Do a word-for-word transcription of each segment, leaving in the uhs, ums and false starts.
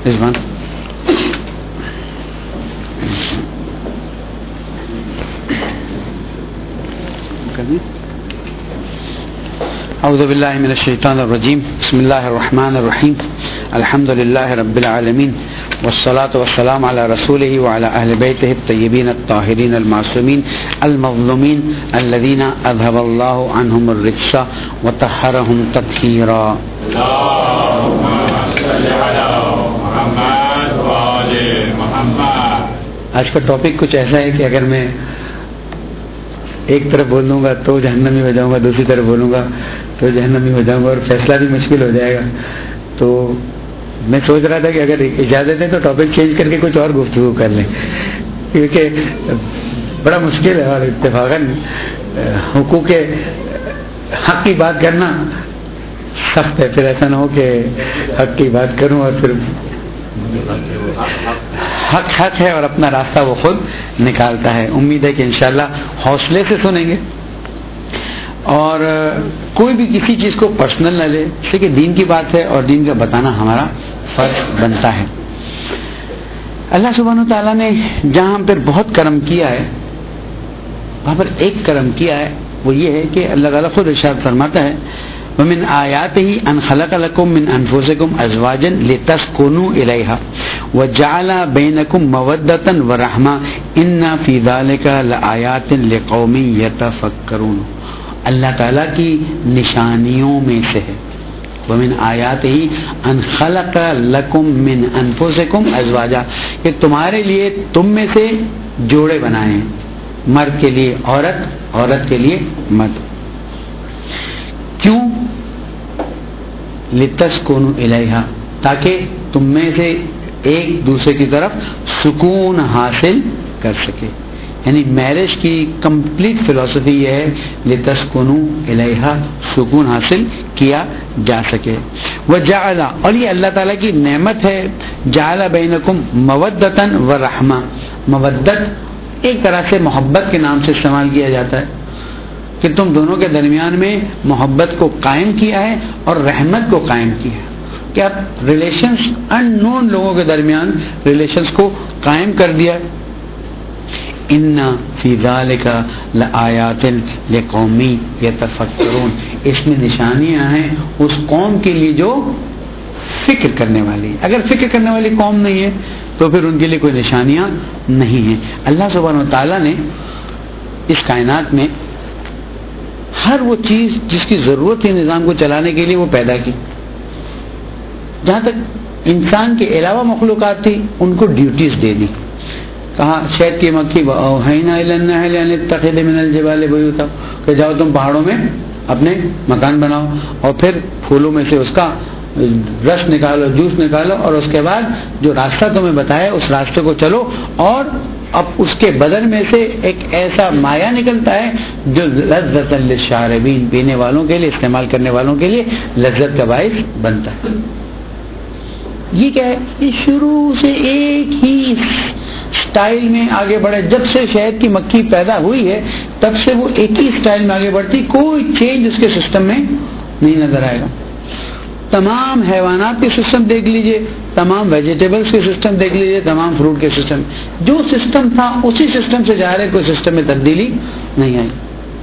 رضوان. اعوذ باللہ من الشیطان الرجیم. بسم اللہ الرحمن الرحیم. الحمد للہ رب العالمین والصلاة والسلام علی رسولہ وعلی اہل بیتہ الطیبین الطاہرین المعصومین المظلومین الذین اذهب اللہ عنہم الرجس وطہرہم تطہیرا. آج کا ٹاپک کچھ ایسا ہے کہ اگر میں ایک طرف بولوں گا تو جہنمی ہو جاؤں گا, دوسری طرف بولوں گا تو جہنمی ہو جاؤں گا, اور فیصلہ بھی مشکل ہو جائے گا. تو میں سوچ رہا تھا کہ اگر اجازت ہے تو ٹاپک چینج کر کے کچھ اور گفتگو کر لیں, کیونکہ بڑا مشکل ہے اور اتفاقاً حقوق حق کی بات کرنا سخت ہے. پھر ایسا نہ ہو کہ حق کی بات کروں اور پھر حق حق ہے اور اپنا راستہ وہ خود نکالتا ہے. امید ہے کہ انشاءاللہ حوصلے سے سنیں گے اور کوئی بھی کسی چیز کو پرسنل نہ لے, اس لیے کہ دین کی بات ہے اور دین کا بتانا ہمارا فرض بنتا ہے. اللہ سبحانہ تعالیٰ نے جہاں ہم پر بہت کرم کیا ہے وہاں پر ایک کرم کیا ہے, وہ یہ ہے کہ اللہ تعالیٰ خود ارشاد فرماتا ہے وَمِنْ آيَاتِهِ أَنْ خَلَقَ لَكُم مِّنْ أَنفُسِكُمْ أَزْوَاجًا لِتَسْكُنُوا إِلَيْهَا وَجَعَلَ بَيْنَكُم مَّوَدَّةً وَرَحْمَةً إِنَّ فِي ذَلِكَ لَآيَاتٍ لِقَوْمٍ يَتَفَكَّرُونَ. اللہ تعالیٰ کی نشانیوں میں سے ہے وَمِنْ آيَاتِهِ أَنْ خَلَقَ لَكُم مِّنْ أَنفُسِكُمْ أَزْوَاجًا, کہ تمہارے لیے تم میں سے جوڑے بنائے ہیں, مرد کے لیے عورت, عورت کے لیے مرد. کیوں؟ لِتَسْكُنُوا إِلَيْهَا, تاکہ تم میں سے ایک دوسرے کی طرف سکون حاصل کر سکے. یعنی میرج کی کمپلیٹ فلسفی یہ ہے لِتَسْكُنُوا إِلَيْهَا, سکون حاصل کیا جا سکے. وَجَعَلَ, اور یہ اللہ تعالیٰ کی نعمت ہے, جَعَلَ بَيْنَكُمْ مَوَدَّةً وَرَحْمَةً. مودت ایک طرح سے محبت کے نام سے استعمال کیا جاتا ہے کہ تم دونوں کے درمیان میں محبت کو قائم کیا ہے اور رحمت کو قائم کیا ہے. کیا ریلیشنز ان نون لوگوں کے درمیان ریلیشنز کو قائم کر دیا. ان فی ذالک لآیات لقوم یتفکرون, اس میں نشانیاں ہیں اس قوم کے لیے جو فکر کرنے والی. اگر فکر کرنے والی قوم نہیں ہے تو پھر ان کے لیے کوئی نشانیاں نہیں ہیں. اللہ سبحانہ وتعالیٰ نے اس کائنات میں ہر وہ چیز جس کی ضرورت ہے نظام کو چلانے کے لیے وہ پیدا کی. جہاں تک انسان کے علاوہ مخلوقات تھی ان کو ڈیوٹیز دے دی. کہا شہد کی مکھی وَأَوْحَيْنَا إِلَى النَّحْلِ أَنِ اتَّخِذْ مِنَ الْجِبَالِ بُيُوتًا, کہ جاؤ تم پہاڑوں میں اپنے مکان بناؤ اور پھر پھولوں میں سے اس کا رس نکالو, جوس نکالو, اور اس کے بعد جو راستہ تمہیں بتایا اس راستے کو چلو, اور اب اس کے بدن میں سے ایک ایسا مایہ نکلتا ہے جو لذت للشاربین, پینے والوں کے لیے, استعمال کرنے والوں کے لیے لذت کا باعث بنتا ہے. یہ کیا ہے؟ یہ شروع سے ایک ہی سٹائل میں آگے بڑھے. جب سے شہد کی مکھی پیدا ہوئی ہے تب سے وہ ایک ہی سٹائل میں آگے بڑھتی, کوئی چینج اس کے سسٹم میں نہیں نظر آئے گا. تمام حیوانات کے سسٹم دیکھ لیجئے, تمام ویجیٹیبلز کے سسٹم دیکھ لیجئے, تمام فروٹ کے سسٹم, جو سسٹم تھا اسی سسٹم سے جا رہے, کوئی سسٹم میں تبدیلی نہیں آئی.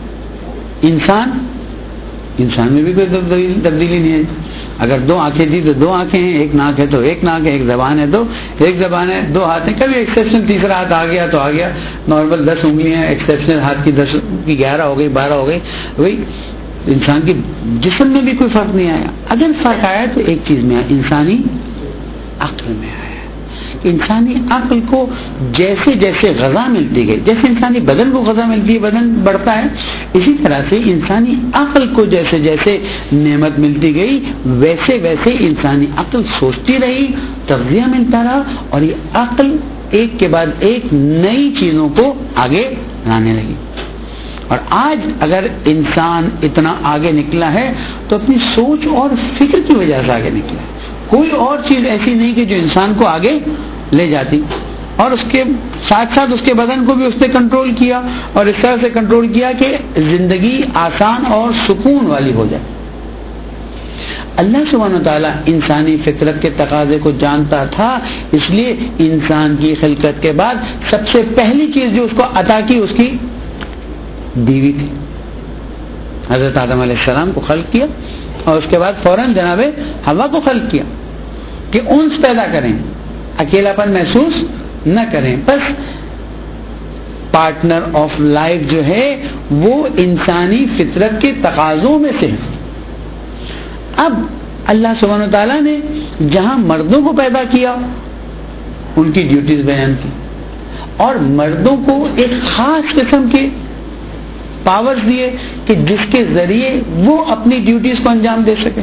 انسان انسان میں بھی کوئی تبدیلی نہیں آئی. اگر دو آنکھیں تھی تو دو آنکھیں ہیں, ایک ناک ہے تو ایک ناک ہے, ایک زبان ہے تو ایک زبان ہے, دو ہاتھ ہیں, کبھی ایکسیپشن تیسرا ہاتھ آ گیا تو آ گیا. نارمل دس انگلیاں, ایکسیپشنل ہاتھ کی دس کی گیارہ ہو گئی, بارہ ہو گئی. وہی انسان کے جسم میں بھی کوئی فرق نہیں آیا. اگر فرق آیا تو ایک چیز میں آیا, انسانی عقل میں آیا. انسانی عقل کو جیسے جیسے غذا ملتی گئی, جیسے انسانی بدن کو غذا ملتی ہے بدن بڑھتا ہے, اسی طرح سے انسانی عقل کو جیسے جیسے نعمت ملتی گئی ویسے ویسے انسانی عقل سوچتی رہی, تغذیہ ملتا رہا, اور یہ عقل ایک کے بعد ایک نئی چیزوں کو آگے لانے لگی. اور آج اگر انسان اتنا آگے نکلا ہے تو اپنی سوچ اور فکر کی وجہ سے آگے نکلا ہے. کوئی اور چیز ایسی نہیں کہ جو انسان کو آگے لے جاتی. اور اس کے ساتھ ساتھ اس کے بدن کو بھی اس نے کنٹرول کیا, اور اس طرح سے کنٹرول کیا کہ زندگی آسان اور سکون والی ہو جائے. اللہ سبحانہ و تعالیٰ انسانی فطرت کے تقاضے کو جانتا تھا، اس لیے انسان کی خلقت کے بعد سب سے پہلی چیز جو اس کو عطا کی اس کی بیوی تھی. حضرت آدم علیہ السلام کو خلق کیا اور اس کے بعد فوراً جناب حوا کو خلق کیا کہ انس پیدا کریں، اکیلاپن محسوس نہ کریں. بس پارٹنر آف لائف جو ہے وہ انسانی فطرت کے تقاضوں میں سے ہے. اب اللہ سبحانہ و تعالیٰ نے جہاں مردوں کو پیدا کیا ان کی ڈیوٹیز بیان کی اور مردوں کو ایک خاص قسم کے پاورز دیے کہ جس کے ذریعے وہ اپنی ڈیوٹیز کو انجام دے سکے.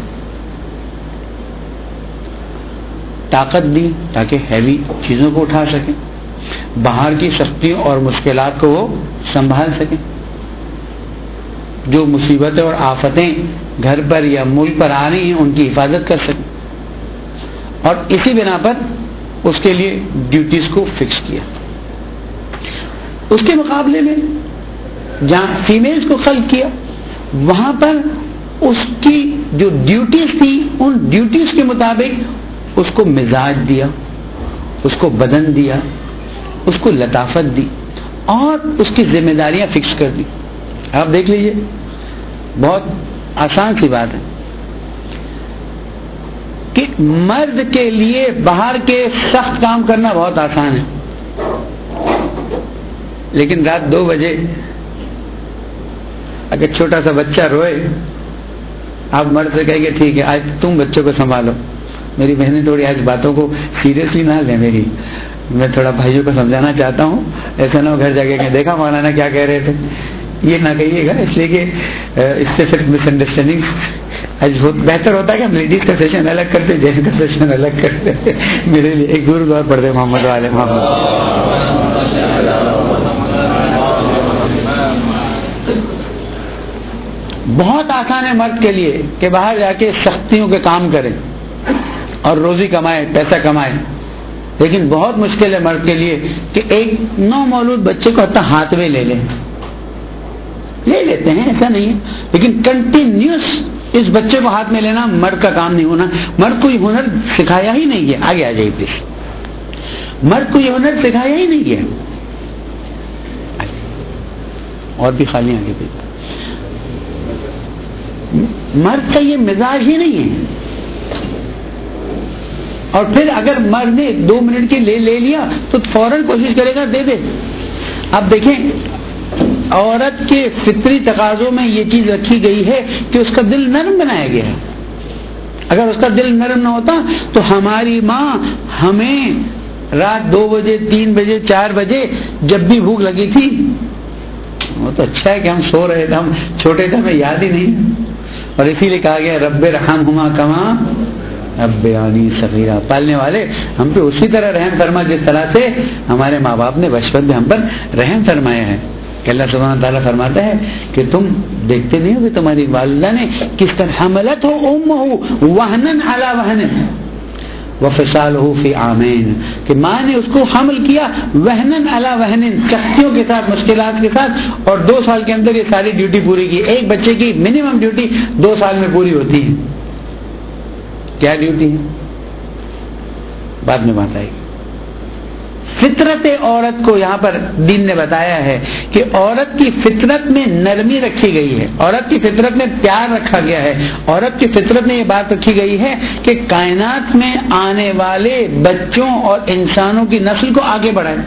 طاقت دی تاکہ ہیوی چیزوں کو اٹھا سکیں، باہر کی سختیوں اور مشکلات کو وہ سنبھال سکیں، جو مصیبتیں اور آفتیں گھر پر یا ملک پر آ رہی ہیں ان کی حفاظت کر سکیں. اور اسی بنا پر اس کے لیے ڈیوٹیز کو فکس کیا. اس کے مقابلے میں جہاں فیمیلز کو خلق کیا وہاں پر اس کی جو ڈیوٹیز تھی ان ڈیوٹیز کے مطابق اس کو مزاج دیا، اس کو بدن دیا، اس کو لطافت دی اور اس کی ذمہ داریاں فکس کر دی. آپ دیکھ لیجئے، بہت آسان سی بات ہے کہ مرد کے لیے باہر کے سخت کام کرنا بہت آسان ہے، لیکن رات دو بجے اگر چھوٹا سا بچہ روئے آپ مرد سے کہیں گے ٹھیک ہے آج تم بچوں کو سنبھالو. میری بہنیں تھوڑی آج باتوں کو سیریسلی نہ لیں، میری میں تھوڑا بھائیوں کو سمجھانا چاہتا ہوں، ایسا نہ ہو گھر جا کے کہ دیکھا مولانا کیا کہہ رہے تھے، یہ نہ کہیے گا، اس لیے کہ اس سے صرف مس انڈرسٹینڈنگ. آج بہت بہتر ہوتا ہے کہ ہم لیڈیز کا سیشن الگ کرتے جینٹس کا سیشن الگ کرتے. میرے لیے ایک دور دور پڑھتے محمد والے محمد. بہت آسان ہے مرد کے لیے کہ باہر جا کے سختیوں کے کام کرے اور روزی کمائے، پیسہ کمائے، لیکن بہت مشکل ہے مرد کے لیے کہ ایک نو مولود بچے کو حتیٰ ہاتھ میں لے لیں. لے لیتے ہیں ایسا نہیں ہے، لیکن کنٹینیوس اس بچے کو ہاتھ میں لینا مرد کا کام نہیں ہونا. مرد کو یہ ہنر سکھایا ہی نہیں ہے. آگے آ جائیے پلیز. مرد کو یہ ہنر سکھایا ہی نہیں ہے. اور بھی خالی آگے پہ مرد کا یہ مزاج ہی نہیں ہے. اور پھر اگر مرد نے دو منٹ کے لے لے لیا تو فوراً کوشش کرے گا دے دے. اب دیکھیں عورت کے فطری تقاضوں میں یہ چیز رکھی گئی ہے کہ اس کا دل نرم بنایا گیا ہے. اگر اس کا دل نرم نہ ہوتا تو ہماری ماں ہمیں رات دو بجے تین بجے چار بجے جب بھی بھوک لگی تھی، وہ تو اچھا ہے کہ ہم سو رہے تھے، ہم چھوٹے تھے، ہمیں یاد ہی نہیں. اور اسی لیے کہا گیا رب رحمہما کما ربیانی صغیرا، پالنے والے ہم پہ اسی طرح رحم فرما جس طرح سے ہمارے ماں باپ نے بچپن میں ہم پر رحم فرمایا ہے. کہ اللہ سبحانہ تعالیٰ فرماتا ہے کہ تم دیکھتے نہیں ہو کہ تمہاری والدہ نے کس طرح حملت ہو امہ وہنن علی وہن وفصالہ فی عامین، کہ ماں نے اس کو حمل کیا وہنن علی وہن، سختیوں کے ساتھ، مشکلات کے ساتھ، اور دو سال کے اندر یہ ساری ڈیوٹی پوری کی. ایک بچے کی منیمم ڈیوٹی دو سال میں پوری ہوتی ہے. کیا ڈیوٹی ہے بعد میں بات آئے گی. فطرت عورت کو یہاں پر دین نے بتایا ہے کہ عورت کی فطرت میں نرمی رکھی گئی ہے، عورت کی فطرت میں پیار رکھا گیا ہے، عورت کی فطرت میں یہ بات رکھی گئی ہے کہ کائنات میں آنے والے بچوں اور انسانوں کی نسل کو آگے بڑھائے.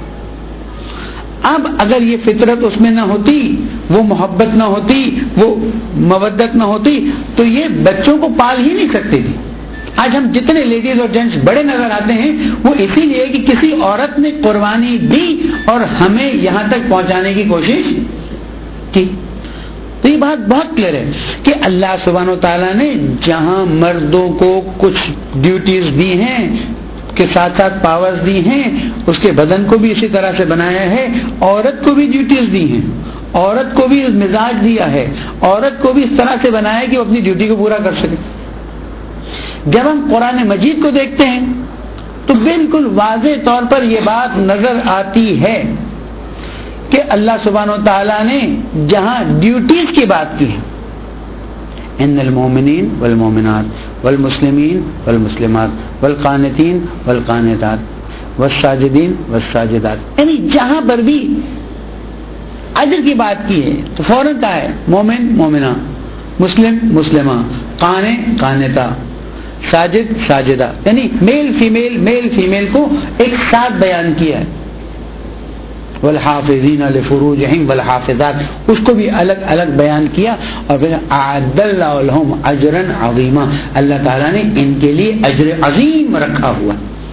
اب اگر یہ فطرت اس میں نہ ہوتی، وہ محبت نہ ہوتی، وہ مودت نہ ہوتی تو یہ بچوں کو پال ہی نہیں سکتی تھی. آج ہم جتنے لیڈیز اور جینٹس بڑے نظر آتے ہیں وہ اسی لیے کہ کسی عورت نے قربانی دی اور ہمیں یہاں تک پہنچانے کی کوشش کی. تو یہ بات بہت کلیئر ہے کہ اللہ سبحانہ و تعالیٰ نے جہاں مردوں کو کچھ ڈیوٹیز دی ہیں کے ساتھ ساتھ پاورز دی ہیں، اس کے بدن کو بھی اسی طرح سے بنایا ہے. عورت کو بھی ڈیوٹیز دی ہیں، عورت کو بھی مزاج دیا ہے، عورت کو بھی اس طرح سے بنایا کہ وہ اپنی ڈیوٹی کو پورا کر سکے. جب ہم قرآن مجید کو دیکھتے ہیں تو بالکل واضح طور پر یہ بات نظر آتی ہے کہ اللہ سبحانہ و تعالیٰ نے جہاں ڈیوٹیز کی بات کی ہے، ان المؤمنین والمؤمنات والمسلمین والمسلمات والقانتین والقانتات والساجدین والساجدات، یعنی جہاں پر بھی اجر کی بات کی ہے تو فوراً کہا ہے مومن مومنہ، مسلم مسلمہ، قانے قانتہ، ساجد ساجدہ، یعنی میل فیمیل میل فیمیل کو ایک ساتھ بیان کیا ہے. والحافظین لفروجہم والحافظات، اس کو بھی الگ الگ بیان کیا. اور پھر اعد اللہ لہم اجرا عظیما، اللہ تعالیٰ نے ان کے لیے اجر عظیم رکھا ہوا.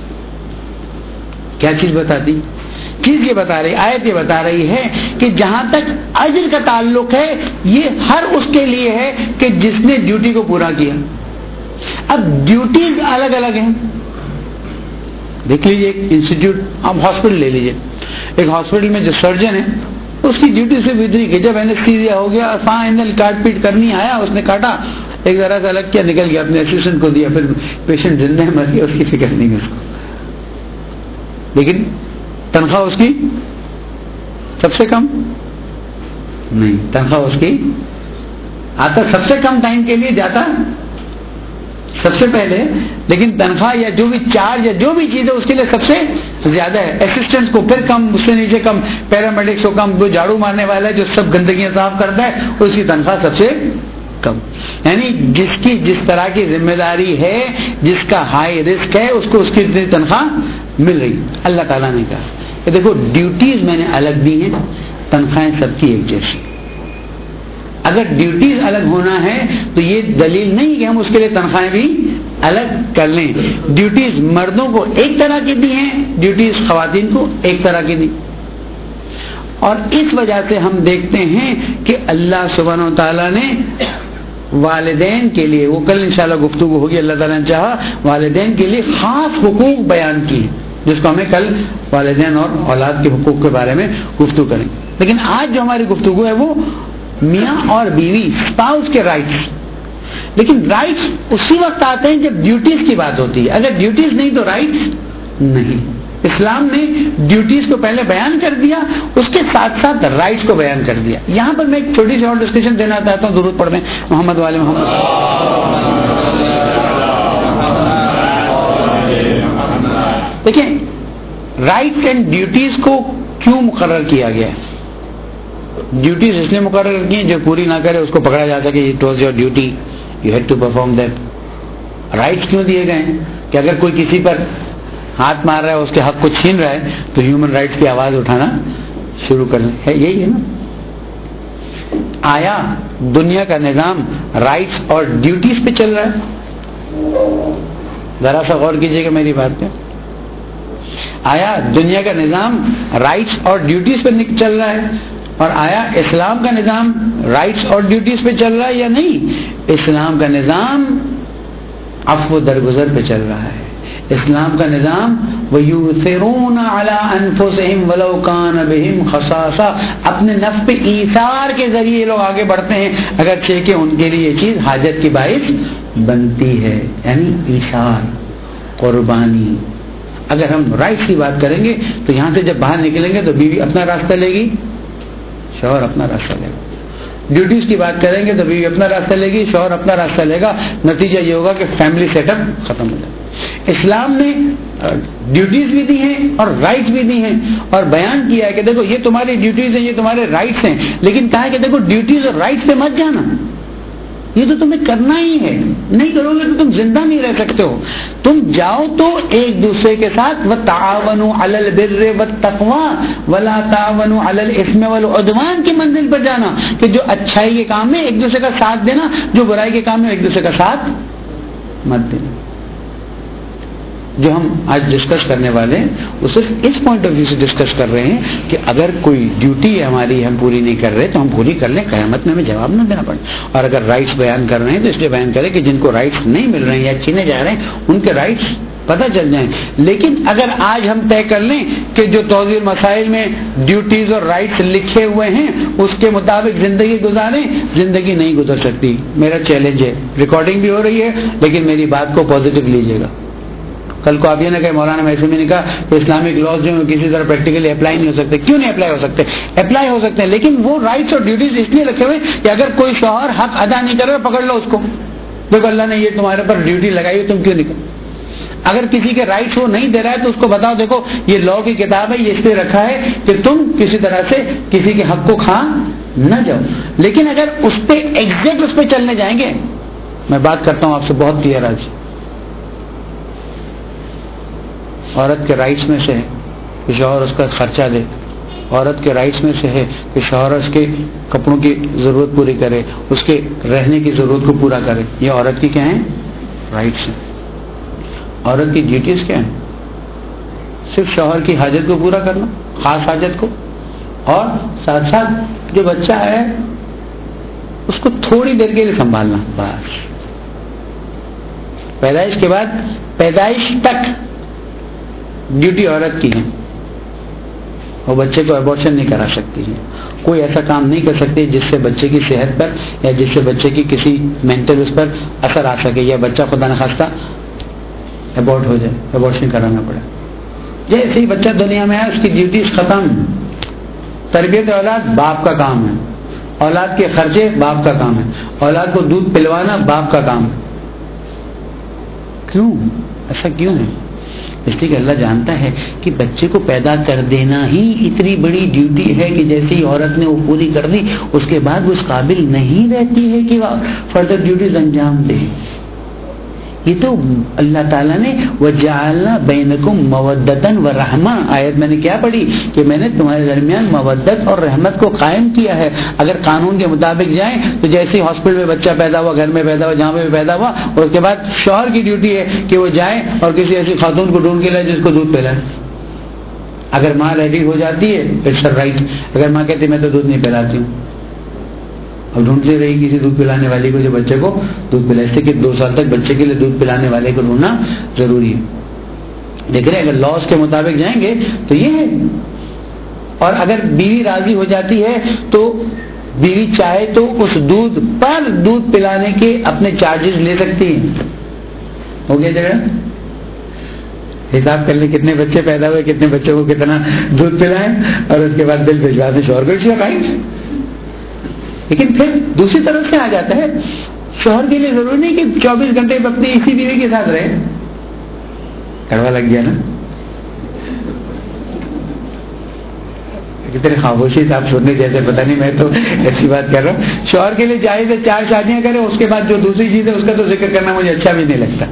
کیا چیز بتاتی؟ چیز یہ بتا رہی، آیت یہ بتا رہی ہے کہ جہاں تک اجر کا تعلق ہے یہ ہر اس کے لیے ہے کہ جس نے ڈیوٹی کو پورا کیا. اب ڈیوٹیز الگ الگ ہیں. دیکھ لیجیے ایک انسٹیٹیوٹ، آپ ہاسپٹل لے لیجیے، ایک ہاسپٹل میں جو سرجن ہے اس کی ڈیوٹی سے اتنی کہ جب اینستھیزیا ہو گیا، فائنل کاٹ پیٹ کرنی آیا، اس نے کاٹا، ایک ذرا سا الگ کیا، نکل گیا، اپنے اسسٹنٹ کو دیا، پھر پیشنٹ زندہ ہے مر گیا، اس کی فکر نہیں ہے اس کو. لیکن تنخواہ اس کی سب سے کم نہیں، تنخواہ اس کی آتا سب سے کم ٹائم کے لیے جاتا سب سے پہلے، لیکن تنخواہ یا جو بھی چارج یا جو بھی چیز ہے اس کے لیے سب سے زیادہ ہے. اسسٹنٹ کو پھر کم، اس سے نیچے کم، پیرامیڈکس کو کم، جو جھاڑو مارنے والا ہے جو سب گندگیاں صاف کرتا ہے اس کی تنخواہ سب سے کم. یعنی جس کی جس طرح کی ذمہ داری ہے، جس کا ہائی رسک ہے، اس کو اس کی اتنی تنخواہ مل رہی. اللہ تعالیٰ نے کہا کہ دیکھو ڈیوٹیز میں نے الگ دی ہیں، تنخواہیں سب کی ایک جیسی. اگر ڈیوٹیز الگ ہونا ہے تو یہ دلیل نہیں کہ ہم اس کے لیے تنخواہیں بھی الگ کر لیں. ڈیوٹیز مردوں کو ایک طرح کی دی ہیں، ڈیوٹیز خواتین کو ایک طرح کی دی. اور اس وجہ سے ہم دیکھتے ہیں کہ اللہ سبحانہ و تعالیٰ نے والدین کے لیے، وہ کل انشاءاللہ گفتگو ہوگی اللہ تعالیٰ نے چاہا، والدین کے لیے خاص حقوق بیان کی، جس کو ہمیں کل والدین اور اولاد کے حقوق کے بارے میں گفتگو کریں. لیکن آج جو ہماری گفتگو ہے وہ میاں اور بیوی، اسپاؤس کے رائٹس. لیکن رائٹس اسی وقت آتے ہیں جب ڈیوٹیز کی بات ہوتی ہے. اگر ڈیوٹیز نہیں تو رائٹس نہیں. اسلام نے ڈیوٹیز کو پہلے بیان کر دیا، اس کے ساتھ ساتھ رائٹس کو بیان کر دیا. یہاں پر میں ایک چھوٹی سی اور ڈسکشن دینا چاہتا ہوں، درود پڑھیں محمد والے محمد. دیکھیں رائٹس اینڈ ڈیوٹیز کو کیوں مقرر کیا گیا ہے. ڈیوٹیز اس لیے مقرر کی ہیں جو پوری نہ کرے اس کو پکڑا جا سکے، it was your duty, you had to perform that. Rights کیوں دیے گئے ہیں کہ اگر کوئی کسی پر ہاتھ مار رہا ہے، اس کے حق کو چھین رہا ہے تو ہیومن رائٹس کی آواز اٹھانا شروع کر ہے. یہی ہے نا. آیا دنیا کا نظام رائٹس اور ڈیوٹیز پہ چل رہا ہے؟ ذرا سا غور کیجیے گا میری بات پہ. آیا دنیا کا نظام رائٹس اور ڈیوٹیز پہ چل رہا ہے؟ اور آیا اسلام کا نظام رائٹس اور ڈیوٹیز پہ چل رہا ہے یا نہیں؟ اسلام کا نظام عفو درگزر پہ چل رہا ہے. اسلام کا نظام وَيُؤْثِرُونَ عَلَىٰ أَنفُسِهِمْ وَلَوْ كَانَ بِهِمْ خَصَاصَةٌ، اپنے نفس پہ ایثار کے ذریعے لوگ آگے بڑھتے ہیں اگرچہ کہ ان کے لیے یہ چیز حاجت کی باعث بنتی ہے. یعنی ایثار، قربانی. اگر ہم رائٹس کی بات کریں گے تو یہاں سے جب باہر نکلیں گے تو بیوی اپنا راستہ لے گی، شوہر اپنا راستہ لے گا. ڈیوٹیز کی بات کریں گے تو بیوی اپنا راستہ لے گی، شوہر اپنا راستہ لے گا. نتیجہ یہ ہوگا کہ فیملی سیٹ اپ ختم ہو جائے. اسلام نے ڈیوٹیز بھی دی ہیں اور رائٹس بھی دی ہیں اور بیان کیا ہے کہ دیکھو یہ تمہاری ڈیوٹیز ہیں، یہ تمہارے رائٹس ہیں. لیکن کہا ہے کہ دیکھو ڈیوٹیز اور رائٹس پہ مت جانا، یہ تو تمہیں کرنا ہی ہے، نہیں کرو گے تو تم زندہ نہیں رہ سکتے ہو. تم جاؤ تو ایک دوسرے کے ساتھ وَتَعَاوَنُوا عَلَى الْبِرِّ وَالتَّقْوَىٰ وَلَا تَعَاوَنُوا عَلَى الْإِثْمِ وَالْعُدْوَانِ کی منزل پر جانا، کہ جو اچھائی کے کام میں ایک دوسرے کا ساتھ دینا، جو برائی کے کام میں ایک دوسرے کا ساتھ مت دینا. جو ہم آج ڈسکس کرنے والے ہیں وہ صرف اس پوائنٹ آف ویو سے ڈسکس کر رہے ہیں کہ اگر کوئی ڈیوٹی ہے ہماری ہم پوری نہیں کر رہے تو ہم پوری کر لیں، قیامت میں ہمیں جواب نہ دینا پڑے. اور اگر رائٹس بیان کر رہے ہیں تو اس لیے بیان کریں کہ جن کو رائٹس نہیں مل رہے ہیں یا چھینے جا رہے ہیں ان کے رائٹس پتہ چل جائیں. لیکن اگر آج ہم طے کر لیں کہ جو توضیح المسائل میں ڈیوٹیز اور رائٹس لکھے ہوئے ہیں اس کے مطابق زندگی گزاریں، زندگی نہیں گزر سکتی. میرا چیلنج ہے، ریکارڈنگ بھی ہو رہی ہے لیکن میری بات کو پازیٹیو لیجیے گا. کل کو آپ یہ نہ کہیں مولانا محسومی نے کہا کہ اسلامک لاز جو ہیں کسی طرح پریکٹیکلی اپلائی نہیں ہو سکتے. کیوں نہیں اپلائی ہو سکتے؟ اپلائی ہو سکتے ہیں، لیکن وہ رائٹس اور ڈیوٹیز اس لیے رکھے ہوئے کہ اگر کوئی شوہر حق ادا نہیں کر رہا پکڑ لو اس کو، دیکھو اللہ نے یہ تمہارے پر ڈیوٹی لگائی ہے، تم کیوں نہیں کرو؟ اگر کسی کے رائٹس وہ نہیں دے رہا ہے تو اس کو بتاؤ دیکھو یہ لاء کی کتاب ہے، یہ اس لیے رکھا ہے کہ تم کسی طرح سے کسی کے حق کو کھا نہ جاؤ۔ لیکن اگر اس پہ ایگزیکٹ اس پہ چلنے جائیں گے، میں بات کرتا ہوں آپ سے بہت کلیئر آج، عورت کے رائٹس میں سے ہے کہ شوہر اس کا خرچہ دے، عورت کے رائٹس میں سے ہے کہ شوہر اس کے کپڑوں کی ضرورت پوری کرے، اس کے رہنے کی ضرورت کو پورا کرے، یہ عورت کی کیا ہیں؟ رائٹس ہیں۔ عورت کی ڈیوٹیز کیا ہیں؟ صرف شوہر کی حاجت کو پورا کرنا، خاص حاجت کو، اور ساتھ ساتھ جو بچہ ہے اس کو تھوڑی دیر کے لیے سنبھالنا، بس۔ پیدائش کے بعد پیدائش تک ڈیوٹی عورت کی ہے، وہ بچے کو ابورشن نہیں کرا سکتی ہے، کوئی ایسا کام نہیں کر سکتی جس سے بچے کی صحت پر یا جس سے بچے کی کسی مینٹل اس پر اثر آ سکے، یا بچہ خدا نخواستہ ابورٹ ہو جائے، ابورشن کرانا پڑے۔ جیسے ہی بچہ دنیا میں ہے اس کی ڈیوٹیز ختم۔ تربیت اولاد باپ کا کام ہے، اولاد کے خرچے باپ کا کام ہے، اولاد کو دودھ پلوانا باپ کا کام ہے۔ کیوں ایسا کیوں ہے؟ اس لیے کہ اللہ جانتا ہے کہ بچے کو پیدا کر دینا ہی اتنی بڑی ڈیوٹی ہے کہ جیسے ہی عورت نے وہ پوری کر دی اس کے بعد وہ اس قابل نہیں رہتی ہے کہ وہ فردر ڈیوٹیز انجام دے۔ یہ تو اللہ تعالیٰ نے وَجَعَلْنَا بَيْنَكُمْ مَوَدَّةً وَرَحْمَةً آیت میں نے کیا پڑھی کہ میں نے تمہارے درمیان مودت اور رحمت کو قائم کیا ہے۔ اگر قانون کے مطابق جائیں تو جیسے ہاسپٹل میں بچہ پیدا ہوا، گھر میں پیدا ہوا، جہاں پہ پیدا ہوا، اور اس کے بعد شوہر کی ڈیوٹی ہے کہ وہ جائے اور کسی ایسی خاتون کو ڈھونڈ کے لائے جس کو دودھ پلائے۔ اگر ماں ریڈی ہو جاتی ہے اٹس رائٹ، اگر ماں کہتی میں تو دودھ نہیں پلاتی ہوں، اور ڈھونڈتے رہی کسی دودھ پلانے والے کو جو بچے کو دودھ پلائے، اس سے کہ دو سال تک بچے کے لیے دودھ پلانے والے کو ڈھونڈنا ضروری ہے۔ دیکھ رہے اگر لاس کے مطابق جائیں گے تو یہ ہے۔ اور اگر بیوی راضی ہو جاتی ہے تو بیوی چاہے تو اس دودھ پر دودھ پلانے کے اپنے چارجز لے سکتی ہے۔ ہو گیا جگہ حساب کر لیں کتنے بچے پیدا ہوئے، کتنے بچوں کو کتنا دودھ پلائیں، اور اس کے بعد بل بھجوا دیں شوہر کو۔ لیکن پھر دوسری طرف سے آ جاتا ہے شوہر کے لیے ضروری نہیں کہ چوبیس گھنٹے اپنی اسی بیوی کے ساتھ رہے۔ کڑوا لگ گیا نا؟ کتنے خاموشی سے آپ سننے جیسے پتہ نہیں، میں تو ایسی بات کر رہا ہوں۔ شوہر کے لیے جائز ہے چار شادیاں کرے، اس کے بعد جو دوسری چیز ہے اس کا تو ذکر کرنا مجھے اچھا بھی نہیں لگتا۔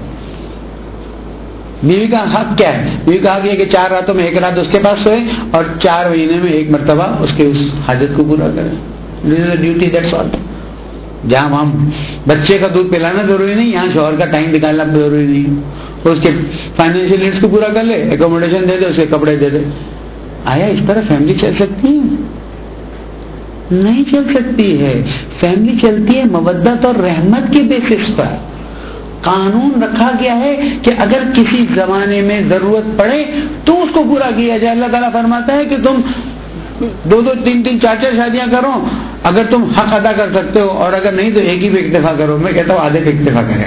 بیوی کا حق کیا ہے؟ بیوی کا حق یہ کہ چار راتوں میں ایک رات اس کے پاس سوئے اور چار مہینے میں ایک مرتبہ اس کے اس حاجت کو پورا کرے۔ Duty that's all. جہاں وہاں بچے کا دودھ پلانا ضروری نہیں، یہاں شوہر کا ٹائم نکالنا ضروری نہیں، اس کے فائنینشیل نیڈس کو پورا کر لے، اکوموڈیشن دے دے، اس کے کپڑے دے دے۔ آیا اس طرح فیملی چل سکتی ہے؟ نہیں چل سکتی ہے۔ فیملی چلتی ہے مودت اور رحمت کے بیسس پر۔ قانون رکھا گیا ہے کہ اگر کسی زمانے میں ضرورت پڑے تو اس کو پورا کیا جائے۔ اللہ تعالیٰ فرماتا ہے کہ تم دو دو تین تین چار چار شادیاں کرو اگر تم حق ادا کر سکتے ہو، اور اگر نہیں تو ایک ہی پہ اکتفا کرو۔ میں کہتا ہوں آدھے پہ اکتفا کریں۔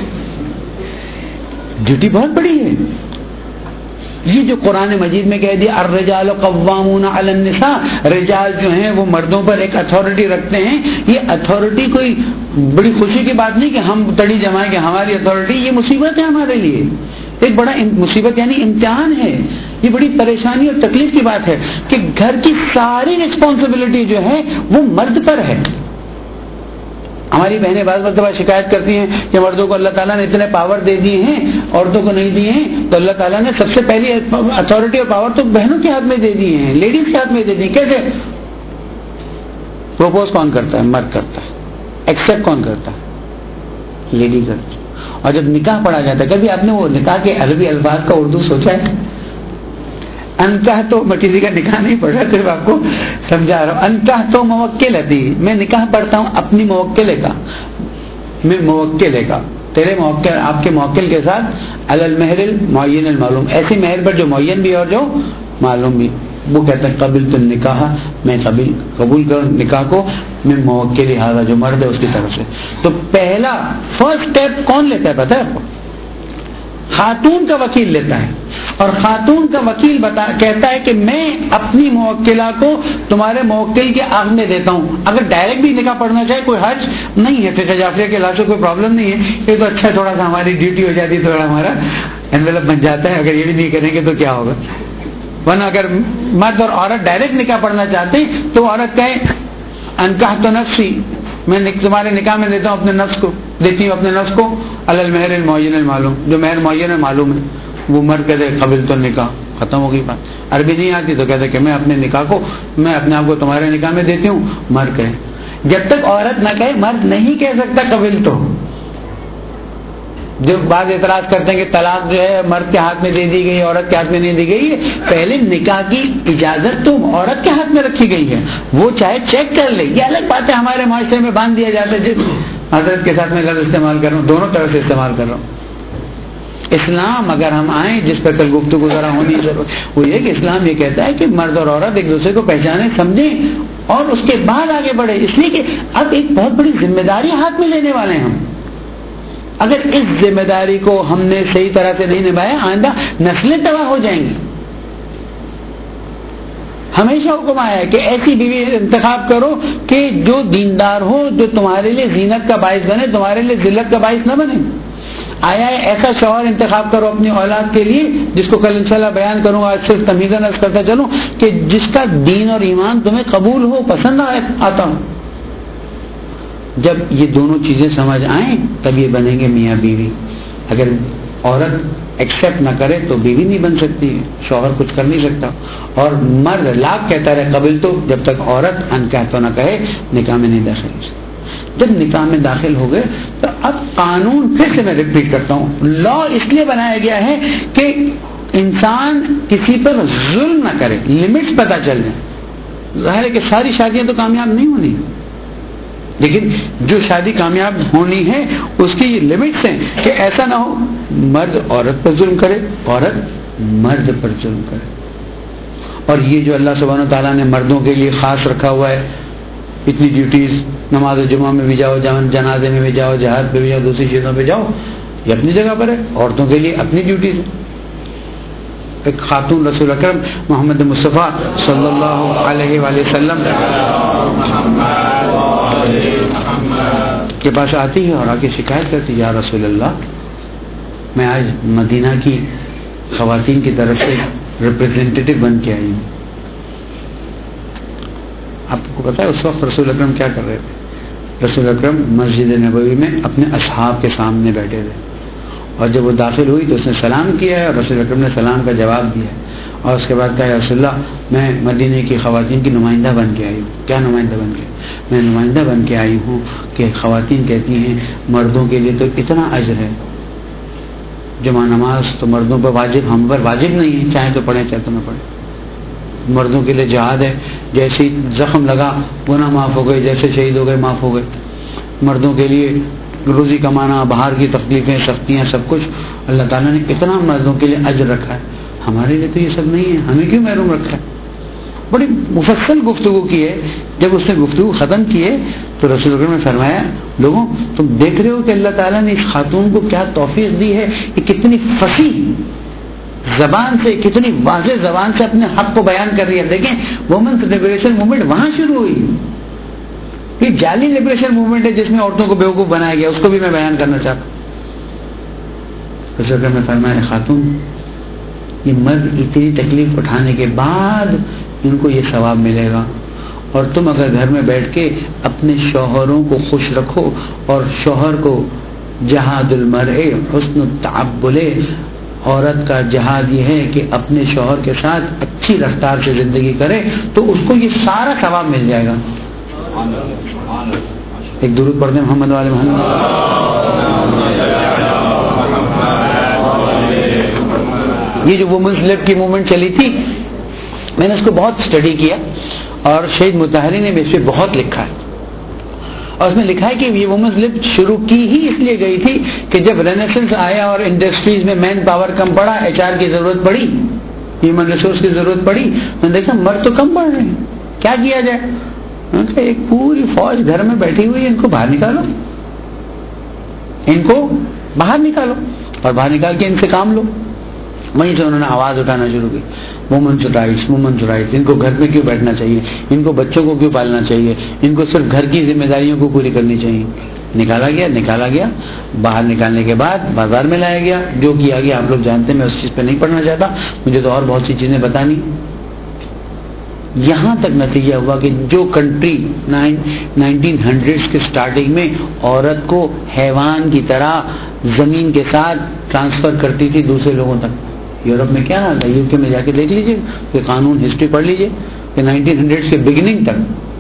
ڈیوٹی بہت بڑی ہے۔ یہ جو قرآن مجید میں کہہ دیا الرجال قوامون علی النساء، رجال جو ہیں وہ مردوں پر ایک اتھارٹی رکھتے ہیں، یہ اتھارٹی کوئی بڑی خوشی کی بات نہیں کہ ہم تڑی جمائیں کہ ہماری اتھارٹی، یہ مصیبت ہے ہمارے لیے، ایک بڑا مصیبت یعنی امتحان ہے۔ یہ بڑی پریشانی اور تکلیف کی بات ہے کہ گھر کی ساری رسپانسبلٹی جو ہے وہ مرد پر ہے۔ ہماری بہنیں بعض مرتبہ شکایت کرتی ہیں کہ مردوں کو اللہ تعالیٰ نے اتنے پاور دے دیے ہیں عورتوں کو نہیں دیے ہیں، تو اللہ تعالیٰ نے سب سے پہلی اتھارٹی اور پاور تو بہنوں کے ہاتھ میں دے دیے ہیں، لیڈیز کے ہاتھ میں دے دی۔ کیسے؟ پروپوز کون کرتا ہے؟ مرد کرتا ہے۔ ایکسپٹ کون کرتا ہے؟ لیڈی کرتی ہے۔ اور جب نکاح پڑھا جاتا ہے، کبھی آپ نے وہ نکاح کے عربی الفاظ کا اردو سوچا ہے؟ انکاح تو میں کسی کا نکاح نہیں پڑھ رہا، صرف آپ کو سمجھا رہا ہوں۔ انکاح تو موکل ہے، میں نکاح پڑھتا ہوں اپنی موکل کا، میں موکل کا تیرے موکل آپ کے موکل کے ساتھ علی المہر المعین المعلوم، ایسی مہر پر جو معین بھی اور جو معلوم بھی۔ وہ کہتا ہے قبل تو نکاح، میں قبول قبول کروں نکاح کو، میں موکل ہارا جو مرد ہے اس کی طرف سے۔ تو پہلا فرسٹ اسٹیپ کون لیتا ہے پتہ ہے آپ کو؟ خاتون کا وکیل لیتا ہے، اور خاتون کا وکیل بتا کہتا ہے کہ میں اپنی موکلہ کو تمہارے موکل کے عہد میں دیتا ہوں. اگر ڈائریکٹ بھی نکاح پڑھنا چاہے کوئی حرج نہیں ہے, فقہ جعفریہ کے لحاظ سے کوئی پرابلم نہیں ہے. یہ تو اچھا, تھوڑا سا ہماری ڈیوٹی ہو جاتی, تھوڑا ہمارا انویلپ بن جاتا ہے. اگر یہ بھی نہیں کریں گے تو کیا ہوگا؟ ورنہ اگر مرد اور عورت ڈائریکٹ نکاح پڑھنا چاہتے ہیں تو عورت کہے انکحت نفسی, میں تمہارے نکاح میں دیتا ہوں اپنے نفس کو, دیتی ہوں اپنے نفس کو علی المہر المعین المعلوم, جو مہر معین معلوم ہے. وہ مرد کہتے قبل تو نکاح, ختم ہو گئی بات. عربی نہیں آتی تو کہتے کہ میں اپنے نکاح کو, میں اپنے آپ کو تمہارے نکاح میں دیتی ہوں. مرد کہے, جب تک عورت نہ کہے مرد نہیں کہہ سکتا قبل تو. جو بعض اعتراض کرتے ہیں کہ طلاق جو ہے مرد کے ہاتھ میں دے دی گئی, عورت کے ہاتھ میں نہیں دی گئی. پہلے نکاح کی اجازت تو عورت کے ہاتھ میں رکھی گئی ہے, وہ چاہے چیک کر لے. یہ الگ بات ہے, ہمارے معاشرے میں باندھ دیا جاتا ہے. جس حضرت کے ساتھ میں لفظ استعمال کر رہا ہوں, دونوں طرف سے استعمال کر رہا ہوں. اسلام اگر ہم آئیں, جس پر کل گفتگو ذرا ہونی ضرورت, وہ یہ کہ اسلام یہ کہتا ہے کہ مرد اور عورت ایک دوسرے کو پہچانیں, سمجھیں اور اس کے بعد آگے بڑھے. اس لیے کہ اب ایک بہت بڑی ذمہ داری ہاتھ میں لینے والے ہیں ہم. اگر اس ذمہ داری کو ہم نے صحیح طرح سے نہیں نبھایا, آئندہ نسلیں تباہ ہو جائیں گی. ہمیشہ حکم آیا ہے کہ ایسی بیوی انتخاب کرو کہ جو دیندار ہو, جو تمہارے لیے زینت کا باعث بنے, تمہارے لیے ذلت کا باعث نہ بنے. آیا ہے ایسا شوہر انتخاب کرو اپنی اولاد کے لیے, جس کو کل انشاءاللہ بیان کروں گا, صرف تمیزاً عرض کرتا چلوں, کہ جس کا دین اور ایمان تمہیں قبول ہو, پسند آتا ہو. جب یہ دونوں چیزیں سمجھ آئیں تب یہ بنیں گے میاں بیوی. اگر عورت ایکسیپٹ نہ کرے تو بیوی نہیں بن سکتی, شوہر کچھ کر نہیں سکتا. اور مرد لاکھ کہتا رہے قبل تو, جب تک عورت ان کہتا نہ کہے نکاح میں نہیں داخل ہو سکتی. جب نکاح میں داخل ہو گئے تو اب قانون, پھر سے میں ریپیٹ کرتا ہوں, لا اس لیے بنایا گیا ہے کہ انسان کسی پر ظلم نہ کرے, لمٹس پتہ چل جائیں. ظاہر ہے کہ ساری شادیاں تو کامیاب نہیں ہونی, لیکن جو شادی کامیاب ہونی ہے اس کی یہ لمٹس ہیں کہ ایسا نہ ہو مرد عورت پر ظلم کرے, عورت مرد پر ظلم کرے. اور یہ جو اللہ سبحانہ و تعالیٰ نے مردوں کے لیے خاص رکھا ہوا ہے, اتنی ڈیوٹیز, نماز جمعہ میں بھی جاؤ, جنازے میں بھی جاؤ, جہاد پہ بھی جاؤ, دوسری چیزوں پہ جاؤ, یہ اپنی جگہ پر ہے. عورتوں کے لیے اپنی ڈیوٹیز ہے. ایک خاتون رسول اکرم محمد مصطفیٰ صلی اللہ علیہ وآلہ وسلم کے پاس آتی ہے اور آ کے شکایت کرتی, یا رسول اللہ, میں آج مدینہ کی خواتین کی طرف سے ریپریزنٹیٹو بن کے آئی ہوں. آپ کو پتا ہے اس وقت رسول اکرم کیا کر رہے تھے؟ رسول اکرم مسجد نبوی میں اپنے اصحاب کے سامنے بیٹھے تھے, اور جب وہ داخل ہوئی تو اس نے سلام کیا ہے, اور رسول اکرم نے سلام کا جواب دیا ہے, اور اس کے بعد کہا, یا رسول اللہ, میں مدینے کی خواتین کی نمائندہ بن کے آئی ہوں. کیا نمائندہ بن کے؟ میں نمائندہ بن کے آئی ہوں کہ خواتین کہتی ہیں مردوں کے لیے تو اتنا اجر ہے, جمعہ نماز تو مردوں پر واجب, ہم پر واجب نہیں ہے, چاہے تو پڑھیں چاہے تو نہ پڑھیں. مردوں کے لیے جہاد ہے, جیسے زخم لگا گناہ معاف ہو گئے, جیسے شہید ہو گئے معاف ہو گئے. مردوں کے لیے روزی کمانا, باہر کی تکلیفیں, سختیاں, سب کچھ اللہ تعالیٰ نے اتنا مردوں کے لیے اجر رکھا ہے. ہمارے لیے تو یہ سب نہیں ہے, ہمیں کیوں محروم رکھا ہے؟ بڑی مفصل گفتگو کی ہے. جب اس نے گفتگو ختم کی ہے تو رسول اکرم نے فرمایا, لوگوں تم دیکھ رہے ہو کہ اللہ تعالیٰ نے اس خاتون کو کیا توفیق دی ہے, یہ کتنی فصیح زبان سے, کتنی واضح زبان سے اپنے حق کو بیان کر رہی ہے. دیکھیں وومنس لبریشن موومنٹ وہاں شروع ہوئی. یہ جعلی لبریشن موومنٹ ہے جس میں عورتوں کو بیوقوف بنایا گیا, اس کو بھی میں بیان کرنا چاہتا ہوں. رسول اکرم نے فرمایا, خاتون, یہ مرد اتنی تکلیف اٹھانے کے بعد ان کو یہ ثواب ملے گا, اور تم اگر گھر میں بیٹھ کے اپنے شوہروں کو خوش رکھو, اور شوہر کو جہاد المرء حسن التعبل, عورت کا جہاد یہ ہے کہ اپنے شوہر کے ساتھ اچھی رفتار سے زندگی کرے, تو اس کو یہ سارا ثواب مل جائے گا. ایک درود پڑھتے ہیں محمد والے محمد. یہ جو وومنس لیب کی موومنٹ چلی تھی, میں نے اس کو بہت اسٹڈی کیا, اور شہید مطہری نے اس پہ بہت لکھا ہے, اور اس میں لکھا ہے کہ یہ وومنس لیب شروع کی ہی اس لیے گئی تھی کہ جب رینیسنس آیا اور انڈسٹریز میں مین پاور کم پڑا, ایچ آر کی ضرورت پڑی, ہیومن ریسورس کی ضرورت پڑی, میں نے دیکھا مرد تو کم پڑ رہے ہیں, کیا کیا جائے؟ ایک پوری فوج گھر میں بیٹھی ہوئی ہے, ان کو باہر نکالو, ان کو باہر نکالو اور باہر نکال کے ان سے کام لو. وہیں سے انہوں نے آواز اٹھانا شروع کی، وومنس رائٹس وومنس رائٹس، ان کو گھر میں کیوں بیٹھنا چاہیے، ان کو بچوں کو کیوں پالنا چاہیے، ان کو صرف گھر کی ذمہ داریوں کو پوری کرنی چاہیے. نکالا گیا نکالا گیا باہر نکالنے کے بعد بازار میں لایا گیا، جو کیا گیا آپ لوگ جانتے ہیں، میں اس چیز پہ نہیں پڑھنا چاہتا، مجھے تو اور بہت سی چیزیں بتانی. یہاں تک نتیجہ ہوا کہ جو کنٹری نائنٹین ہنڈریڈ کے سٹارٹنگ میں عورت کو حیوان کی طرح زمین کے ساتھ ٹرانسفر کرتی تھی دوسرے لوگوں تک، یورپ میں کیا حال ہے، یو کے میں جا کے دیکھ لیجیے کہ قانون ہسٹری پڑھ لیجیے کہ نائنٹین ہنڈریڈ کے بگننگ تک،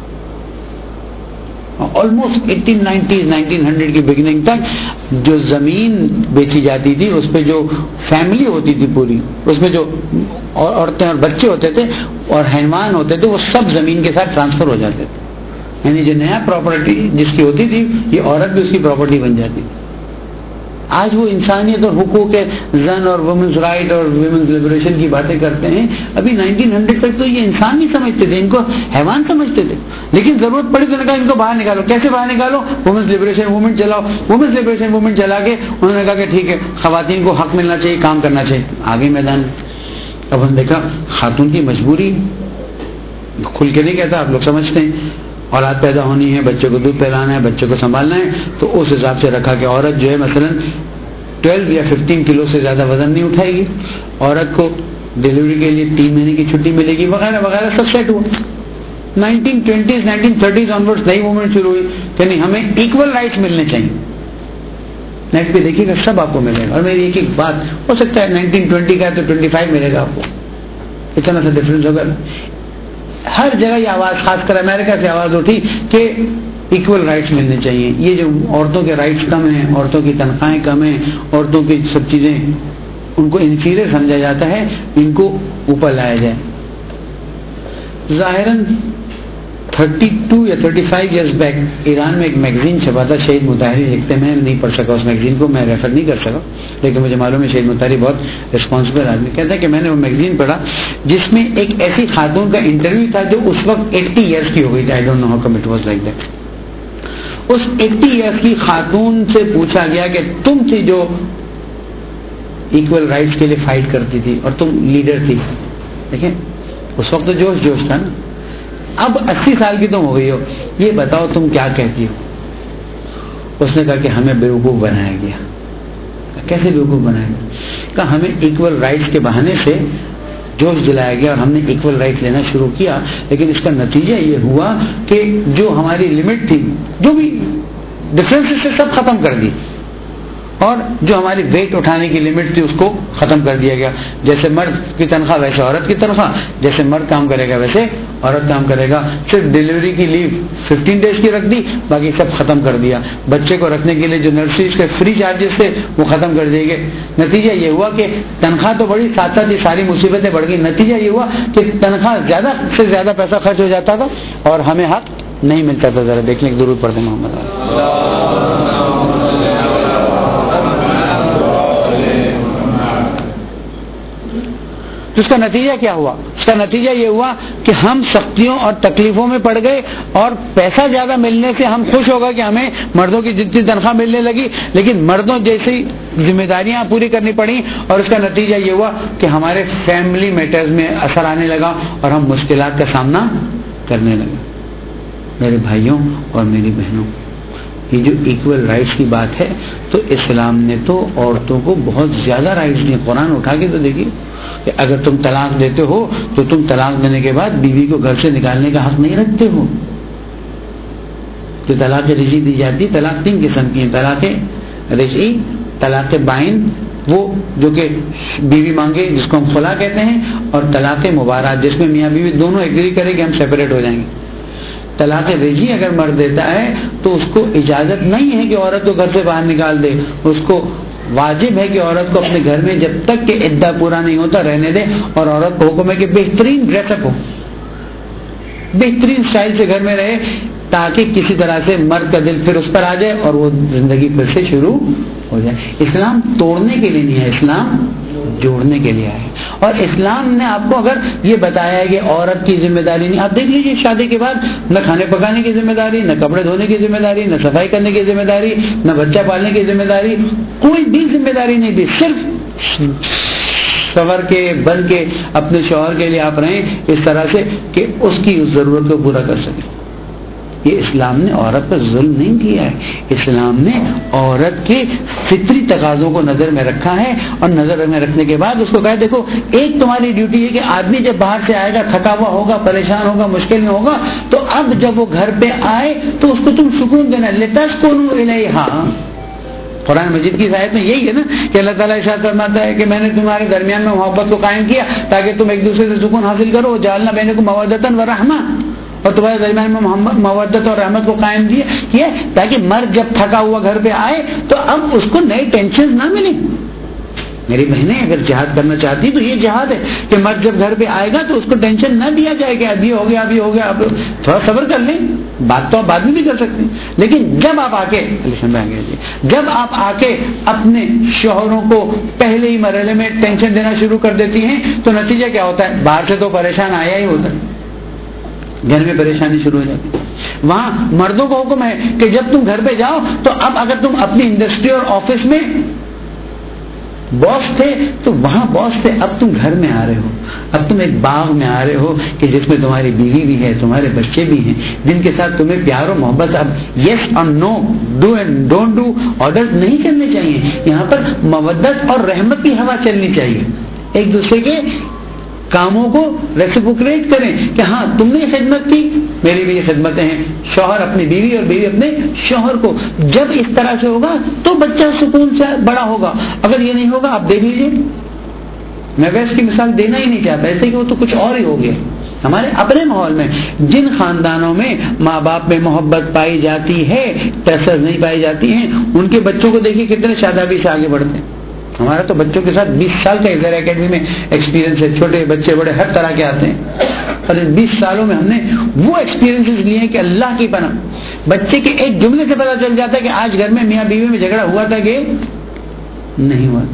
almost eighteen nineties nineteen hundred کی بگننگ تک جو زمین بیچی جاتی تھی اس پہ جو فیملی ہوتی تھی پوری، اس میں جو عورتیں اور بچے ہوتے تھے اور حیوان ہوتے تھے وہ سب زمین کے ساتھ ٹرانسفر ہو جاتے تھے. یعنی جو نیا پراپرٹی جس کی ہوتی تھی یہ عورت بھی اس کی پراپرٹی بن جاتی تھی. آج وہ انسانیت اور حقوق زن اور وومنس رائٹ اور ویمنس لبریشن کی باتیں کرتے ہیں، ابھی نائنٹین ہنڈریڈ تک تو یہ انسان نہیں سمجھتے تھے، ان کو حیوان سمجھتے تھے. لیکن ضرورت پڑی تو نے کہا ان کو باہر نکالو. کیسے باہر نکالو؟ وومنس لبریشن موومنٹ چلاؤ. وومنس لبریشن موومنٹ چلا کے انہوں نے کہا کہ ٹھیک ہے خواتین کو حق ملنا چاہیے، کام کرنا چاہیے. آگے میدان اب ہم دیکھا خاتون کی مجبوری، کھل کے نہیں کہتا، آپ لوگ سمجھتے ہیں، اولاد پیدا ہونی ہے، بچے کو دودھ پلانا ہے، بچے کو سنبھالنا ہے، تو اس حساب سے رکھا کہ عورت جو ہے مثلا ٹویلو یا ففٹین کلو سے زیادہ وزن نہیں اٹھائے گی، عورت کو ڈیلیوری کے لیے تین مہینے کی چھٹی ملے گی، وغیرہ وغیرہ سب سیٹ ہوا. Nineteen twenties nineteen thirties onward نئی موومنٹ شروع ہوئی کہ نہیں ہمیں ایکول رائٹس ملنے چاہیے. نیٹ پہ دیکھیے گا سب آپ کو ملے گا. اور میری ایک ایک بات ہو سکتا ہے نائنٹین ٹوینٹی کا ہے تو ٹوینٹی فائیو ملے گا آپ کو، اتنا سا ڈفرینس ہوگا. ہر جگہ یہ آواز، خاص کر امریکہ سے آواز اٹھی کہ ایکول رائٹس ملنے چاہیے. یہ جو عورتوں کے رائٹس کم ہیں، عورتوں کی تنخواہیں کم ہیں، عورتوں کی سب چیزیں ان کو انفیریئر سمجھا جاتا ہے، ان کو اوپر لایا جائے. ظاہراً تھرٹی ٹو یا thirty five years back Iran میں ایک میگزین چھپا تھا، شہید مطہری لکھتے، میں نہیں پڑھ سکا اس میگزین کو، میں ریفر نہیں کر سکا، لیکن مجھے معلوم ہے شہید مطہری بہت رسپانسبل آدمی. کہتا ہے کہ میں نے وہ میگزین پڑھا جس میں ایک ایسی خاتون کا انٹرویو تھا جو اس وقت ایٹی ایئرس کی ہو گئی تھی. I don't know how come it was like that. اس ایٹی ایئرس کی خاتون سے پوچھا گیا کہ تم تھی جو ایکول رائٹس کے لیے فائٹ کرتی تھی اور تم لیڈر تھی. دیکھیں اس وقت تو جوش جوش تھا نا، اب اسی سال کی تم ہو گئی ہو، یہ بتاؤ تم کیا کہتی ہو. اس نے کہا کہ ہمیں بیوقوف بنایا گیا. کیسے بیوقوف بنایا گیا؟ کہا ہمیں ایکول رائٹس کے بہانے سے جوش دلایا گیا اور ہم نے ایکول رائٹ لینا شروع کیا، لیکن اس کا نتیجہ یہ ہوا کہ جو ہماری لمٹ تھی، جو بھی ڈفرینس سے سب ختم کر دی، اور جو ہماری ویٹ اٹھانے کی لمٹ تھی اس کو ختم کر دیا گیا. جیسے مرد کی تنخواہ ویسے عورت کی تنخواہ، جیسے مرد کام کرے گا ویسے عورت کام کرے گا. صرف ڈیلیوری کی لیو ففٹین ڈیز کی رکھ دی، باقی سب ختم کر دیا. بچے کو رکھنے کے لیے جو نرسریز کے فری چارجز تھے وہ ختم کر دیے گئے. نتیجہ یہ ہوا کہ تنخواہ تو بڑی، ساتھ ساتھ یہ ساری مصیبتیں بڑھ گئی. نتیجہ یہ ہوا کہ تنخواہ زیادہ سے زیادہ پیسہ خرچ ہو جاتا تھا اور ہمیں حق نہیں ملتا تھا. ذرا دیکھنے کی ضرورت پڑتی محمد. اس کا نتیجہ کیا ہوا؟ اس کا نتیجہ یہ ہوا کہ ہم سختیوں اور تکلیفوں میں پڑ گئے، اور پیسہ زیادہ ملنے سے ہم خوش ہو گئے کہ ہمیں مردوں کی جتنی تنخواہ ملنے لگی، لیکن مردوں جیسی ذمہ داریاں پوری کرنی پڑیں، اور اس کا نتیجہ یہ ہوا کہ ہمارے فیملی میٹرز میں اثر آنے لگا اور ہم مشکلات کا سامنا کرنے لگے. میرے بھائیوں اور میری بہنوں، یہ جو ایکول رائٹس کی بات ہے تو اسلام نے تو عورتوں کو بہت زیادہ رائٹس دیے. قرآن اٹھا کے تو دیکھیے کہ اگر تم طلاق دیتے ہو تو تم طلاق دینے کے بعد بیوی کو گھر سے نکالنے کا حق نہیں رکھتے ہو. جو طلاق رجعی دی جاتی، طلاق تین قسم کی ہیں: طلاق رجعی، طلاق بائن وہ جو کہ بیوی مانگے جس کو ہم خلا کہتے ہیں، اور طلاق مبارات جس میں میاں بیوی دونوں ایگری کرے کہ ہم سیپریٹ ہو جائیں گے. طلاق رجعی اگر مرد دیتا ہے تو اس کو اجازت نہیں ہے کہ عورت کو گھر سے باہر نکال دے. اس کو واجب ہے کہ عورت کو اپنے گھر میں جب تک کہ عدہ پورا نہیں ہوتا رہنے دے، اور عورت کو حکم ہے کہ بہترین ڈریس اپ ہو، بہترین سٹائل سے گھر میں رہے، تاکہ کسی طرح سے مرد کا دل پھر اس پر آ جائے اور وہ زندگی پھر سے شروع ہو جائے. اسلام توڑنے کے لیے نہیں ہے، اسلام جوڑنے کے لیے ہے. اور اسلام نے آپ کو اگر یہ بتایا ہے کہ عورت کی ذمہ داری نہیں، آپ دیکھ لیجیے شادی کے بعد نہ کھانے پکانے کی ذمہ داری، نہ کپڑے دھونے کی ذمہ داری، نہ صفائی کرنے کی ذمہ داری، نہ بچہ پالنے کی ذمہ داری، کوئی بھی ذمہ داری نہیں دی. صرف سنور کے بن کے اپنے شوہر کے لیے آپ رہیں اس طرح سے کہ اس کی اس ضرورت کو پورا کر سکیں. یہ اسلام نے عورت پر ظلم نہیں کیا ہے. اسلام نے عورت کے فطری تقاضوں کو نظر میں رکھا ہے اور نظر میں رکھنے کے بعد اس کو کہا دیکھو ایک تمہاری ڈیوٹی ہے کہ آدمی جب باہر سے آئے گا تھکا ہوا ہوگا, پریشان ہوگا, مشکل میں ہوگا, تو اب جب وہ گھر پہ آئے تو اس کو تم سکون دینا. لتسکنوا الیہا, قرآن مجید کی آیت میں یہی ہے نا کہ اللہ تعالیٰ ارشاد فرماتا ہے کہ میں نے تمہارے درمیان میں محبت کو قائم کیا تاکہ تم ایک دوسرے سے سکون حاصل کرو. جعلنا بینکم مودۃ و رحمہ, اور تمہارے درمیان میں محمد مودت اور رحمت کو قائم کیا تاکہ مرد جب تھکا ہوا گھر پہ آئے تو اب اس کو نئی ٹینشن نہ ملے. میری بہنیں اگر جہاد کرنا چاہتی تو یہ جہاد ہے کہ مرد جب گھر پہ آئے گا تو اس کو ٹینشن نہ دیا جائے کہ ابھی ہو گیا ابھی ہو گیا, اب تھوڑا صبر کر لیں, بات تو آپ بعد میں بھی کر سکتے ہیں. لیکن جب آپ آ کے جب آپ آ کے اپنے شوہروں کو پہلے ہی مرحلے میں ٹینشن دینا شروع کر دیتی ہیں تو نتیجہ کیا ہوتا ہے؟ باہر سے تو پریشان آیا ہی ہوتا ہے, گھر میں پریشانی شروع ہو جاتی ہے. وہاں مردوں کو حکم ہے کہ جب تم گھر پہ جاؤ تو اب اگر تم اپنی انڈسٹری اور آفس میں باس تھے تو وہاں باس تھے, اب تم گھر میں آ رہے ہو, اب تم ایک باغ میں آ رہے ہو کہ جس میں تمہاری بیوی بھی ہے, تمہارے بچے بھی ہیں, جن کے ساتھ تمہیں پیار و محبت. اب یس اور no, do and don't do order نہیں کرنے چاہیے. یہاں پر مودت اور رحمت کی ہوا چلنی چاہیے. ایک دوسرے کے کاموں کو ریسیپروکیٹ کریں کہ ہاں تم نے خدمت کی, میری بھی یہ خدمتیں ہیں. شوہر اپنی بیوی اور بیوی اپنے شوہر کو. جب اس طرح سے ہوگا تو بچہ سکون سے بڑا ہوگا. اگر یہ نہیں ہوگا آپ دیکھ لیجیے, میں ویسے کی مثال دینا ہی نہیں چاہتا ایسے کہ وہ تو کچھ اور ہی ہو گیا. ہمارے اپنے ماحول میں جن خاندانوں میں ماں باپ میں محبت پائی جاتی ہے, ٹیسر نہیں پائی جاتی ہیں, ان کے بچوں کو دیکھیے کتنے شادابی سے آگے بڑھتے ہیں. ہمارا تو بچوں کے ساتھ بیس سال کا ادھر اکیڈمی میں ایکسپیرینس ہے, چھوٹے بچے بڑے ہر طرح کے آتے ہیں, اور ان بیس سالوں میں ہم نے وہ ایکسپیرینس لیے ہیں کہ اللہ کی پناہ. بچے کے ایک جملے سے پتہ چل جاتا ہے کہ آج گھر میں میاں بیوی میں جھگڑا ہوا تھا کہ نہیں ہوا.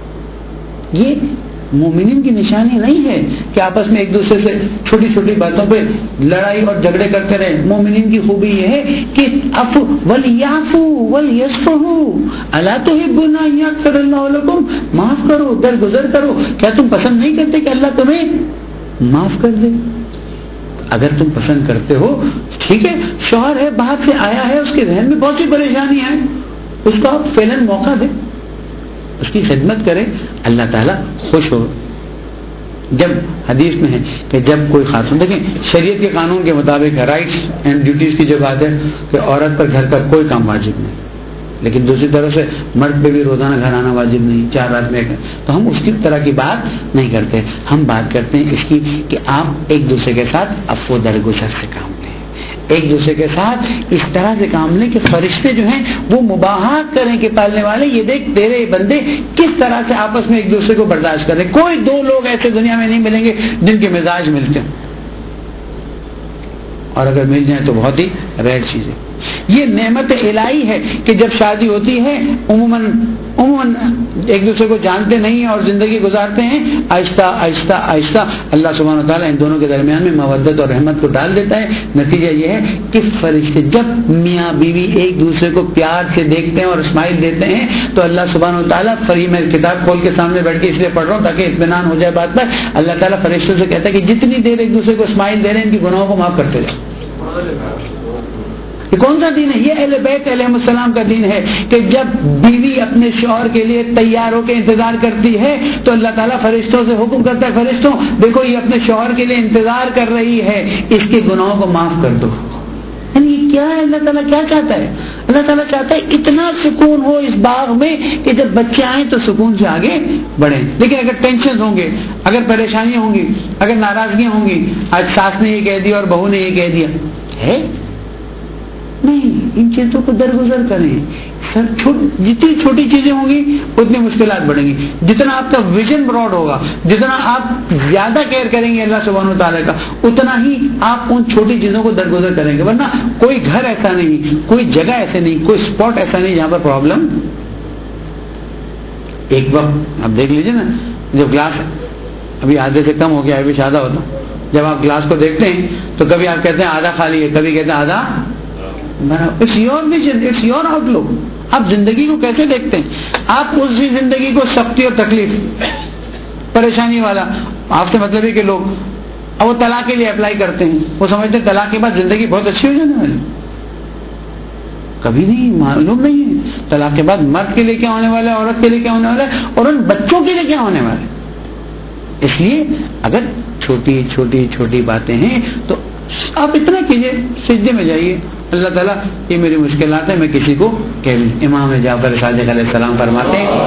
یہ مومنین کی نشانی نہیں ہے کہ آپس میں ایک دوسرے سے چھوٹی چھوٹی باتوں پہ لڑائی اور جھگڑے کرتے رہے. مومنین کی خوبی یہ ہے کہ عفو ولیعفو ولیصفحوا الا تحبون ان یغفر اللہ لکم, معاف کرو, درگزر کرو. کیا تم پسند نہیں کرتے کہ اللہ تمہیں معاف کر دے؟ اگر تم پسند کرتے ہو ٹھیک ہے, شوہر ہے باہر سے آیا ہے, اس کے ذہن میں بہت سی پریشانیاں ہیں, اس کو آپ فعلاً موقع دیں, اس کی خدمت کریں, اللہ تعالیٰ خوش ہو. جب حدیث میں ہے کہ جب کوئی خاتون, دیکھیں شریعت کے قانون کے مطابق رائٹس اینڈ ڈیوٹیز کی جو بات ہے کہ عورت پر گھر کا کوئی کام واجب نہیں, لیکن دوسری طرف سے مرد پہ بھی روزانہ گھر آنا واجب نہیں, چار رات میں. تو ہم اس کی طرح کی بات نہیں کرتے, ہم بات کرتے ہیں اس کی کہ آپ ایک دوسرے کے ساتھ عفو درگزر سے کام لیں, ایک دوسرے کے ساتھ اس طرح سے کام لیں کہ فرشتے جو ہیں وہ مباحثت کریں کہ پالنے والے یہ دیکھ تیرے بندے کس طرح سے آپس میں ایک دوسرے کو برداشت کریں. کوئی دو لوگ ایسے دنیا میں نہیں ملیں گے جن کے مزاج ملتے ہیں, اور اگر مل جائیں تو بہت ہی ریئر چیز ہے. یہ نعمت الہی ہے کہ جب شادی ہوتی ہے عموماً عموماً ایک دوسرے کو جانتے نہیں ہیں اور زندگی گزارتے ہیں, آہستہ آہستہ آہستہ اللہ سبحانہ و تعالیٰ ان دونوں کے درمیان میں مودت اور رحمت کو ڈال دیتا ہے. نتیجہ یہ ہے کہ فرشتے جب میاں بیوی ایک دوسرے کو پیار سے دیکھتے ہیں اور اسمائل دیتے ہیں تو اللہ سبحانہ و تعالیٰ فری میں کتاب کھول کے سامنے بیٹھ کے اس لیے پڑھ رہا ہوں تاکہ اطمینان ہو جائے بات پر. اللہ تعالیٰ فرشتوں سے کہتا ہے کہ جتنی دیر ایک دوسرے کو اسمائل دے رہے ہیں ان کی گناہوں کو معاف کرتے رہے. یہ کون سا دین ہے؟ یہ اہل بیت علیہ السلام کا دین ہے کہ جب بیوی اپنے شوہر کے لیے تیار ہو کے انتظار کرتی ہے تو اللہ تعالیٰ فرشتوں سے حکم کرتا ہے, فرشتوں دیکھو یہ اپنے شوہر کے لیے انتظار کر رہی ہے, اس کے گناہوں کو معاف کر دو. یعنی یہ کیا ہے؟ اللہ تعالیٰ کیا چاہتا ہے؟ اللہ تعالیٰ چاہتا ہے اتنا سکون ہو اس باغ میں کہ جب بچے آئیں تو سکون سے آگے بڑھیں. لیکن اگر ٹینشن ہوں گے, اگر پریشانیاں ہوں گی, اگر ناراضگیاں ہوں گی, آج ساس نے یہ کہہ دیا اور بہو نے یہ کہہ دیا ہے نہیں, ان چیزوں کو درگزر کریں. سر چھوٹ, جتنی چھوٹی چیزیں ہوں گی اتنی مشکلات بڑھیں گی. جتنا آپ کا ویژن براڈ ہوگا, جتنا آپ زیادہ کیئر کریں گے اللہ سبحانہ و تعالیٰ کا, اتنا ہی آپ ان چھوٹی چیزوں کو درگزر کریں گے. ورنہ کوئی گھر ایسا نہیں, کوئی جگہ ایسے نہیں, کوئی اسپاٹ ایسا نہیں جہاں پر پرابلم. ایک وقت آپ دیکھ لیجیے نا, جب گلاس ابھی آدھے سے کم ہو گیا, ابھی زیادہ ہوتا, جب آپ گلاس کو دیکھتے ہیں تو کبھی آپ کہتے ہیں آدھا خالی ہے, کبھی کہتے ہیں آدھا. It's your vision, it's your outlook. آپ زندگی کو کیسے دیکھتے ہیں؟ آپ اسی زندگی کو سختی اور تکلیف پریشانی والا. آپ سے مطلب ہے کہ لوگ اب وہ طلاق کے لیے اپلائی کرتے ہیں, وہ سمجھتے ہیں طلاق کے بعد زندگی بہت اچھی ہو جانے والی. کبھی نہیں, معلوم نہیں ہے طلاق کے بعد مرد کے لیے کیا ہونے والا ہے, عورت کے لیے کیا ہونے والا ہے, اور ان بچوں کے لیے کیا ہونے والا ہے. اس لیے اگر چھوٹی چھوٹی چھوٹی باتیں ہیں تو آپ اتنا کیجئے, سجدے میں جائیے, اللہ تعالیٰ یہ میری مشکلات ہیں میں کسی کو کہہ لوں. امام جعفر صادق علیہ السلام فرماتے ہیں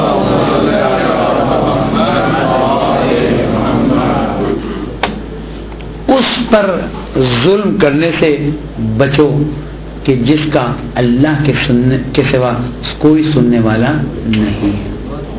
اس پر ظلم کرنے سے بچو کہ جس کا اللہ کے سننے کے سوا کوئی سننے والا نہیں ہے.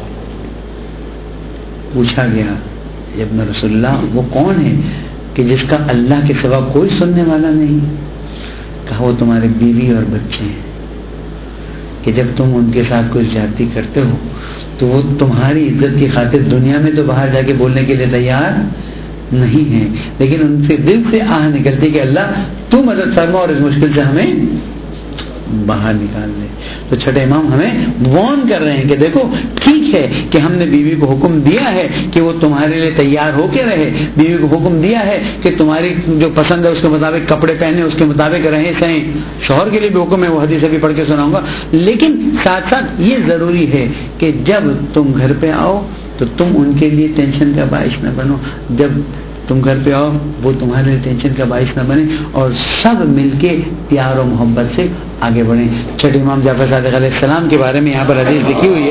پوچھا گیا ابن رسول اللہ وہ کون ہے کہ جس کا اللہ کے سوا کوئی سننے والا نہیں؟ کہا وہ تمہارے بیوی اور بچے ہیں, کہ جب تم ان کے ساتھ کوئی زیادتی کرتے ہو تو وہ تمہاری عزت کی خاطر دنیا میں تو باہر جا کے بولنے کے لیے تیار نہیں ہے, لیکن ان سے دل سے آہ نکلتی کہ اللہ تو مدد فرما اور اس مشکل سے ہمیں باہر نکال دے. تو چھٹے امام ہمیں وارن کر رہے ہیں کہ دیکھو ٹھیک ہے کہ ہم نے بیوی کو حکم دیا ہے کہ وہ تمہارے لیے تیار ہو کے رہے, بیوی کو حکم دیا ہے کہ تمہاری جو پسند ہے اس کے مطابق کپڑے پہنے, اس کے مطابق رہیں سہیں. شوہر کے لیے بھی حکم ہے, وہ حدیث بھی پڑھ کے سناؤں گا. لیکن ساتھ ساتھ یہ ضروری ہے کہ جب تم گھر پہ آؤ تو تم ان کے لیے ٹینشن کا باعث نہ بنو, جب تم گھر پہ آؤ وہ تمہارے لیے ٹینشن کا باعث نہ بنے, اور سب مل کے پیار و محبت سے آگے بڑھیں. چھٹے امام جعفر صادق علیہ السلام کے بارے میں یہاں پر حدیث لکھی ہوئی ہے.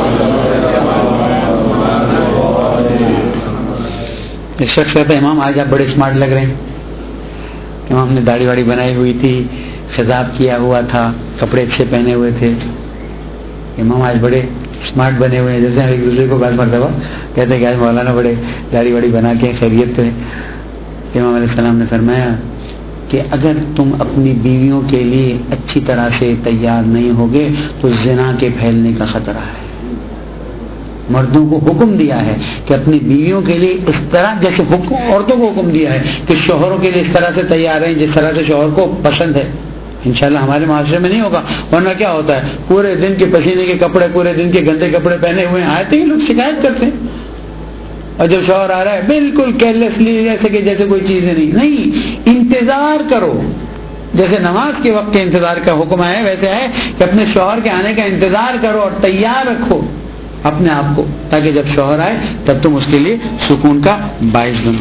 ایک شخص کہتا ہے امام آج آپ بڑے اسمارٹ لگ رہے ہیں. امام نے داڑھی واڑی بنائی ہوئی تھی, خضاب کیا ہوا تھا, کپڑے اچھے پہنے ہوئے تھے. امام آج بڑے اسمارٹ بنے ہوئے ہیں, جیسے ہم ایک دوسرے کو بات مرتبہ کہتے ہیں کہ آج مولانا بڑے داڑھی واڑی بنا کے خیریت پہ. امام علیہ السلام نے فرمایا کہ اگر تم اپنی بیویوں کے لیے اچھی طرح سے تیار نہیں ہوگے تو زنا کے پھیلنے کا خطرہ ہے. مردوں کو حکم دیا ہے کہ اپنی بیویوں کے لیے اس طرح, جیسے حکم عورتوں کو حکم دیا ہے کہ شوہروں کے لیے اس طرح سے تیار رہیں جس طرح سے شوہر کو پسند ہے. انشاءاللہ ہمارے معاشرے میں نہیں ہوگا, ورنہ کیا ہوتا ہے پورے دن کے پسینے کے کپڑے, پورے دن کے گندے کپڑے پہنے ہوئے آتے ہیں, لوگ شکایت کرتے ہیں, اور جب شوہر آ رہا ہے بالکل کیئرلیسلی جیسے کہ جیسے کوئی چیز نہیں. نہیں, انتظار کرو, جیسے نماز کے وقت کے انتظار کا حکم ہے ویسے ہے کہ اپنے شوہر کے آنے کا انتظار کرو اور تیار رکھو اپنے آپ کو, تاکہ جب شوہر آئے تب تم اس کے لیے سکون کا باعث بنو.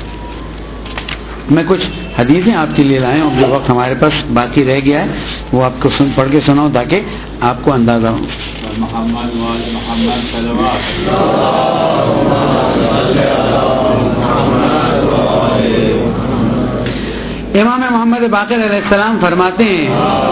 میں کچھ حدیثیں آپ کے لیے لائے ہوں, جو وقت ہمارے پاس باقی رہ گیا ہے وہ آپ کو سن پڑھ کے سناؤں تاکہ آپ کو اندازہ ہو. امام محمد باقر علیہ السلام فرماتے ہیں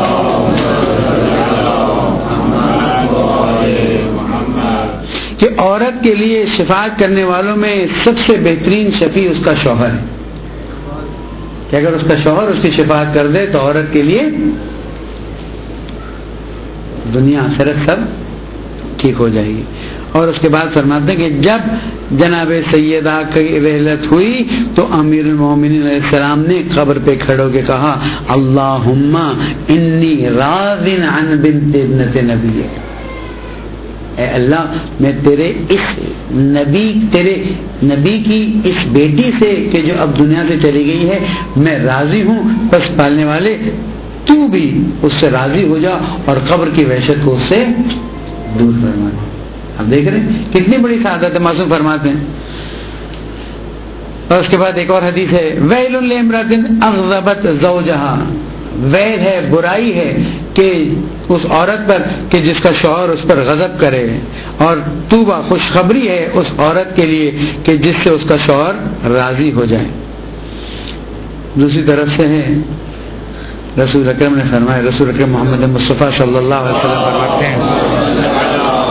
کہ عورت کے لیے شفاعت کرنے والوں میں سب سے بہترین شفیع اس کا شوہر ہے, کہ اگر اس کا شوہر اس کی شفاعت کر دے تو عورت کے لیے دنیا آخرت سب ٹھیک ہو جائے گی. اور اس کے بعد فرماتے ہیں کہ جب جناب سیدہ کی رحلت ہوئی تو امیر المومنین علیہ السلام نے قبر پہ کھڑے ہو کے کہا اللہم انی راض عن بنت ابنت نبی, اے اللہ میں تیرے اس نبی تیرے نبی کی اس بیٹی سے کہ جو اب دنیا سے چلی گئی ہے میں راضی ہوں, پس پالنے والے تو بھی اس سے راضی ہو جا اور قبر کی وحشت کو اس سے دور فرما. اب دیکھ رہے ہیں کتنی بڑی سعادت معصوم فرماتے ہیں. اور اس کے بعد ایک اور حدیث ہے ویل لامرأۃ اغضبت زوجہا, ویل ہے, برائی ہے کہ اس عورت پر کہ جس کا شوہر اس پر غضب کرے, اور توبہ خوشخبری ہے اس عورت کے لیے کہ جس سے اس کا شوہر راضی ہو جائے. دوسری طرف سے ہے رسول اکرم نے فرمایا, رسول اکرم محمد مصطفیٰ صلی اللہ علیہ وسلم فرماتے ہیں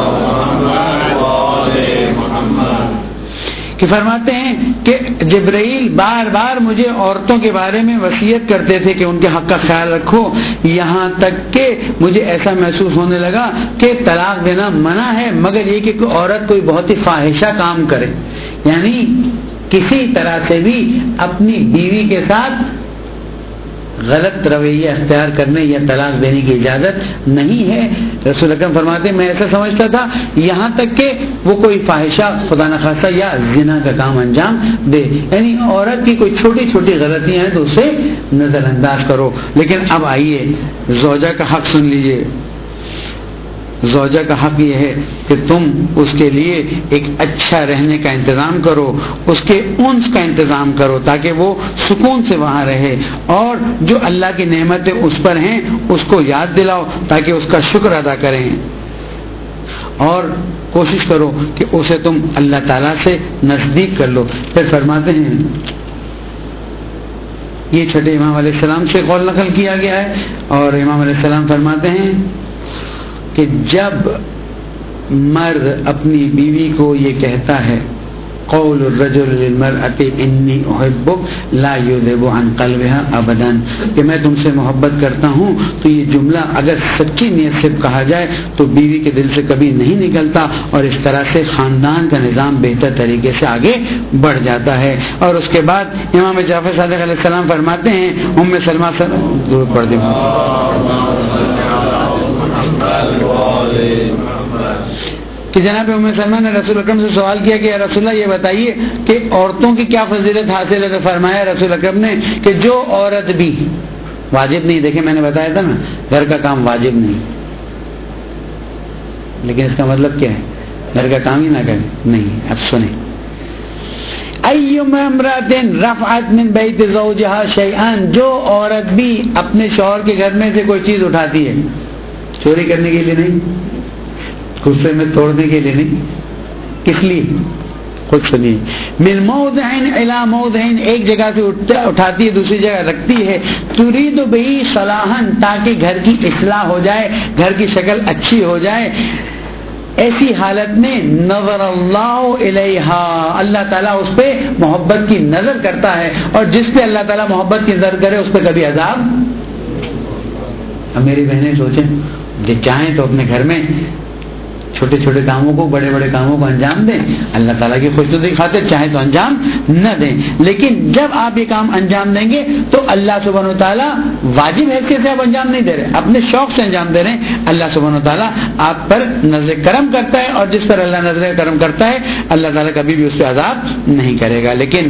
کہ فرماتے ہیں کہ جبرائیل بار بار مجھے عورتوں کے بارے میں وصیت کرتے تھے کہ ان کے حق کا خیال رکھو, یہاں تک کہ مجھے ایسا محسوس ہونے لگا کہ طلاق دینا منع ہے مگر یہ کہ کوئی عورت کوئی بہت ہی فاحشہ کام کرے, یعنی کسی طرح سے بھی اپنی بیوی کے ساتھ غلط رویہ اختیار کرنے یا طلاق دینے کی اجازت نہیں ہے. رسول اکرم فرماتے ہیں میں ایسا سمجھتا تھا یہاں تک کہ وہ کوئی فاحشہ خدا نخواستہ یا زنا کا کام انجام دے, یعنی عورت کی کوئی چھوٹی چھوٹی غلطیاں ہیں تو اسے نظر انداز کرو. لیکن اب آئیے زوجہ کا حق سن لیجئے. زوجہ کا حق یہ ہے کہ تم اس کے لیے ایک اچھا رہنے کا انتظام کرو, اس کے انس کا انتظام کرو تاکہ وہ سکون سے وہاں رہے, اور جو اللہ کی نعمتیں اس پر ہیں اس کو یاد دلاؤ تاکہ اس کا شکر ادا کریں, اور کوشش کرو کہ اسے تم اللہ تعالیٰ سے نزدیک کر لو. پھر فرماتے ہیں یہ چھٹے امام علیہ السلام سے قول نقل کیا گیا ہے, اور امام علیہ السلام فرماتے ہیں کہ جب مرد اپنی بیوی کو یہ کہتا ہے قول الرجل للمرأة انی احبک لا یذهب عن قلبها ابدا, کہ میں تم سے محبت کرتا ہوں, تو یہ جملہ اگر سچی نیت سے کہا جائے تو بیوی کے دل سے کبھی نہیں نکلتا, اور اس طرح سے خاندان کا نظام بہتر طریقے سے آگے بڑھ جاتا ہے. اور اس کے بعد امام جعفر صادق علیہ السلام فرماتے ہیں ام سلمہ سے درود پڑھ دیں کہ جناب ام سلمہ نے رسول اکرم سے سوال کیا کہ یا رسول اللہ یہ بتائیے کہ عورتوں کی کیا فضیلت حاصل ہے. تو فرمایا رسول اکرم نے کہ جو عورت بھی واجب نہیں, دیکھیں میں نے بتایا تھا نا گھر کا کام واجب نہیں, لیکن اس کا مطلب کیا ہے گھر کا کام ہی نہ کرے نہیں. اب سنیں ایما امرأۃ رفعت من بیت زوجها شیئا, جو عورت بھی اپنے شوہر کے گھر میں سے کوئی چیز اٹھاتی ہے, چوری کرنے کے لیے نہیں, غصے میں توڑنے کے لیے نہیں, کس لیے خود سنیے, من موضع الی موضع, ایک جگہ سے اٹھاتی ہے دوسری جگہ رکھتی ہے, ترید بہ صلاحا, تاکہ گھر کی اصلاح ہو جائے, گھر کی شکل اچھی ہو جائے, ایسی حالت میں نظر اللہ الیہا, اللہ تعالیٰ اس پہ محبت کی نظر کرتا ہے, اور جس پہ اللہ تعالیٰ محبت کی نظر کرے اس پہ کبھی عذاب. اب میری بہنیں سوچیں کہ چاہیں تو اپنے گھر میں چھوٹے چھوٹے کاموں کو بڑے بڑے کاموں کو انجام دیں اللہ تعالیٰ کی خوشنودی خاطر, چاہیں تو انجام نہ دیں, لیکن جب آپ یہ کام انجام دیں گے تو اللہ سبحانہ و تعالیٰ واجب حیثیت سے آپ انجام نہیں دے رہے, اپنے شوق سے انجام دے رہے ہیں. اللہ سبحانہ و تعالیٰ آپ پر نظر کرم کرتا ہے, اور جس پر اللہ نظر کرم کرتا ہے اللہ تعالیٰ کبھی بھی اس پہ عذاب نہیں کرے گا. لیکن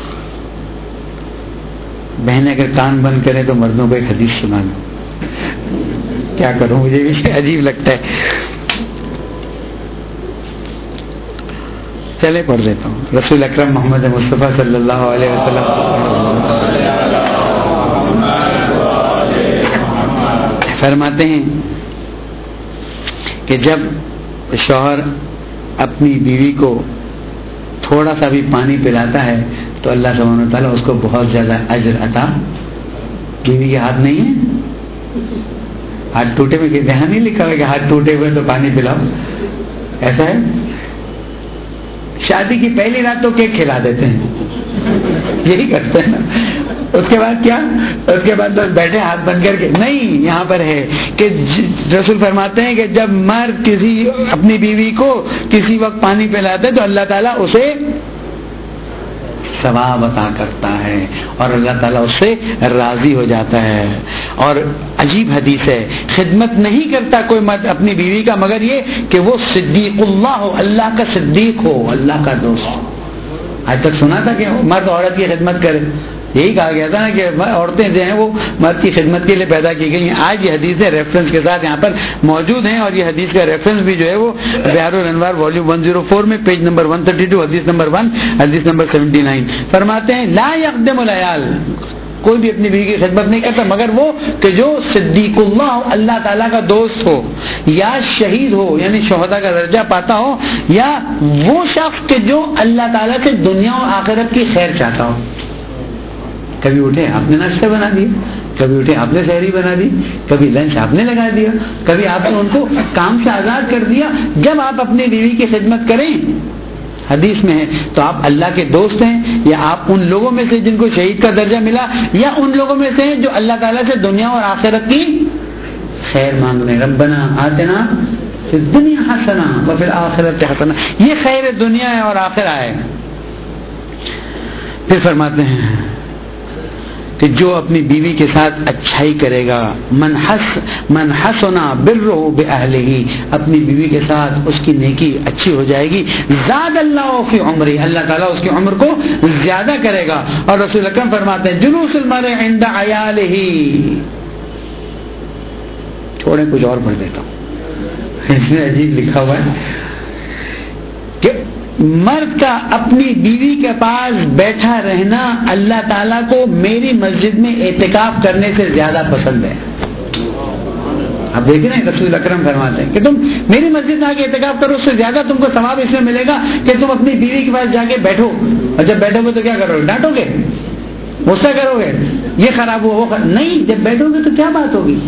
بہنیں اگر کان بند کریں تو مردوں کو ایک حدیث سنا دو, کیا کروں مجھے بھی عجیب لگتا ہے. چلے پڑھ دیتا ہوں. رسول اکرم محمد مصطفیٰ صلی اللہ علیہ وسلم فرماتے ہیں کہ جب شوہر اپنی بیوی کو تھوڑا سا بھی پانی پلاتا ہے تو اللہ سبحانہ و تعالیٰ اس کو بہت زیادہ اجر عطا. بیوی کے ہاتھ نہیں ہے, ہاتھ ٹوٹے میں یہاں نہیں لکھا ہوا کہ ہاتھ ٹوٹے ہوئے تو پانی پلاؤ, ایسا ہے. شادی کی پہلی رات تو کیک کھلا دیتے ہیں, یہی کرتے ہیں. اس کے بعد کیا, اس کے بعد بس بیٹھے ہاتھ بند کر کے نہیں. یہاں پر ہے کہ رسول فرماتے ہیں کہ جب مرد کسی اپنی بیوی کو کسی وقت پانی پلاتا ہے تو اللہ تعالیٰ اسے ثواب عطا کرتا ہے, اور اللہ تعالیٰ اس سے راضی ہو جاتا ہے. اور عجیب حدیث ہے, خدمت نہیں کرتا کوئی مرد اپنی بیوی کا مگر یہ کہ وہ صدیق اللہ ہو, اللہ کا صدیق ہو, اللہ کا دوست ہو. آج تک سنا تھا کہ مرد عورت کی خدمت کرے, یہی کہا گیا تھا نا کہ عورتیں جو ہیں وہ مرد کی خدمت کے لیے پیدا کی گئی ہیں. آج یہ حدیثیں ریفرنس کے ساتھ یہاں پر موجود ہیں, اور یہ حدیث کا ریفرنس بھی جو ہے وہ بہار الانوار والیوم ایک سو چار میں پیج نمبر ایک سو بتیس, حدیث نمبر ون, حدیث نمبر انہتر. فرماتے ہیں لا یقدم العیال, کوئی بھی اپنی بیوی کی خدمت نہیں کرتا مگر وہ کہ جو صدیق اللہ ہو, اللہ تعالیٰ کا دوست ہو, یا شہید ہو یعنی شہداء کا درجہ پاتا ہو, یا وہ شخص کہ جو اللہ تعالیٰ سے دنیا و آخرت کی خیر چاہتا ہو. کبھی اٹھے آپ نے ناشتہ بنا دیا, کبھی اٹھے آپ نے سحری بنا دی, کبھی لنچ آپ نے لگا دیا, کبھی آپ نے ان کو کام سے آزاد کر دیا. جب آپ اپنی بیوی کی خدمت کریں, حدیث میں ہے, تو آپ اللہ کے دوست ہیں, یا آپ ان لوگوں میں سے جن کو شہید کا درجہ ملا, یا ان لوگوں میں سے ہیں جو اللہ تعالیٰ سے دنیا اور آخرت کی خیر مانگ رہے ہیں. ربنا آتنا فی الدنیا حسنہ وفی الآخرۃ حسنہ, یہ خیر دنیا ہے اور آخرہ ہے. پھر فرماتے ہیں کہ جو اپنی بیوی کے ساتھ اچھائی کرے گا، من حس من حسنا برہ باہلہ، اپنی بیوی کے ساتھ اس کی نیکی اچھی ہو جائے گی، زاد اللہ فی عمرہ، اللہ تعالیٰ اس کی عمر کو زیادہ کرے گا۔ اور رسول اکرم فرماتے ہیں جلوس المرء عند عیالہ، چھوڑیں کچھ اور پڑھ دیتا ہوں، اس میں عجیب لکھا ہوا ہے کہ مرد کا اپنی بیوی کے پاس بیٹھا رہنا اللہ تعالیٰ کو میری مسجد میں اعتکاف کرنے سے زیادہ پسند ہے۔ اب دیکھیں نا، رسول اکرم فرماتے ہیں کہ تم میری مسجد میں آ کے اعتکاف کرو، اس سے زیادہ تم کو ثواب اس میں ملے گا کہ تم اپنی بیوی کے پاس جا کے بیٹھو، اور جب بیٹھو گے تو کیا کرو گے؟ ڈانٹو گے، غصہ کرو گے، یہ خراب ہوا وہ خراب، نہیں، جب بیٹھو گے تو کیا بات ہوگی؟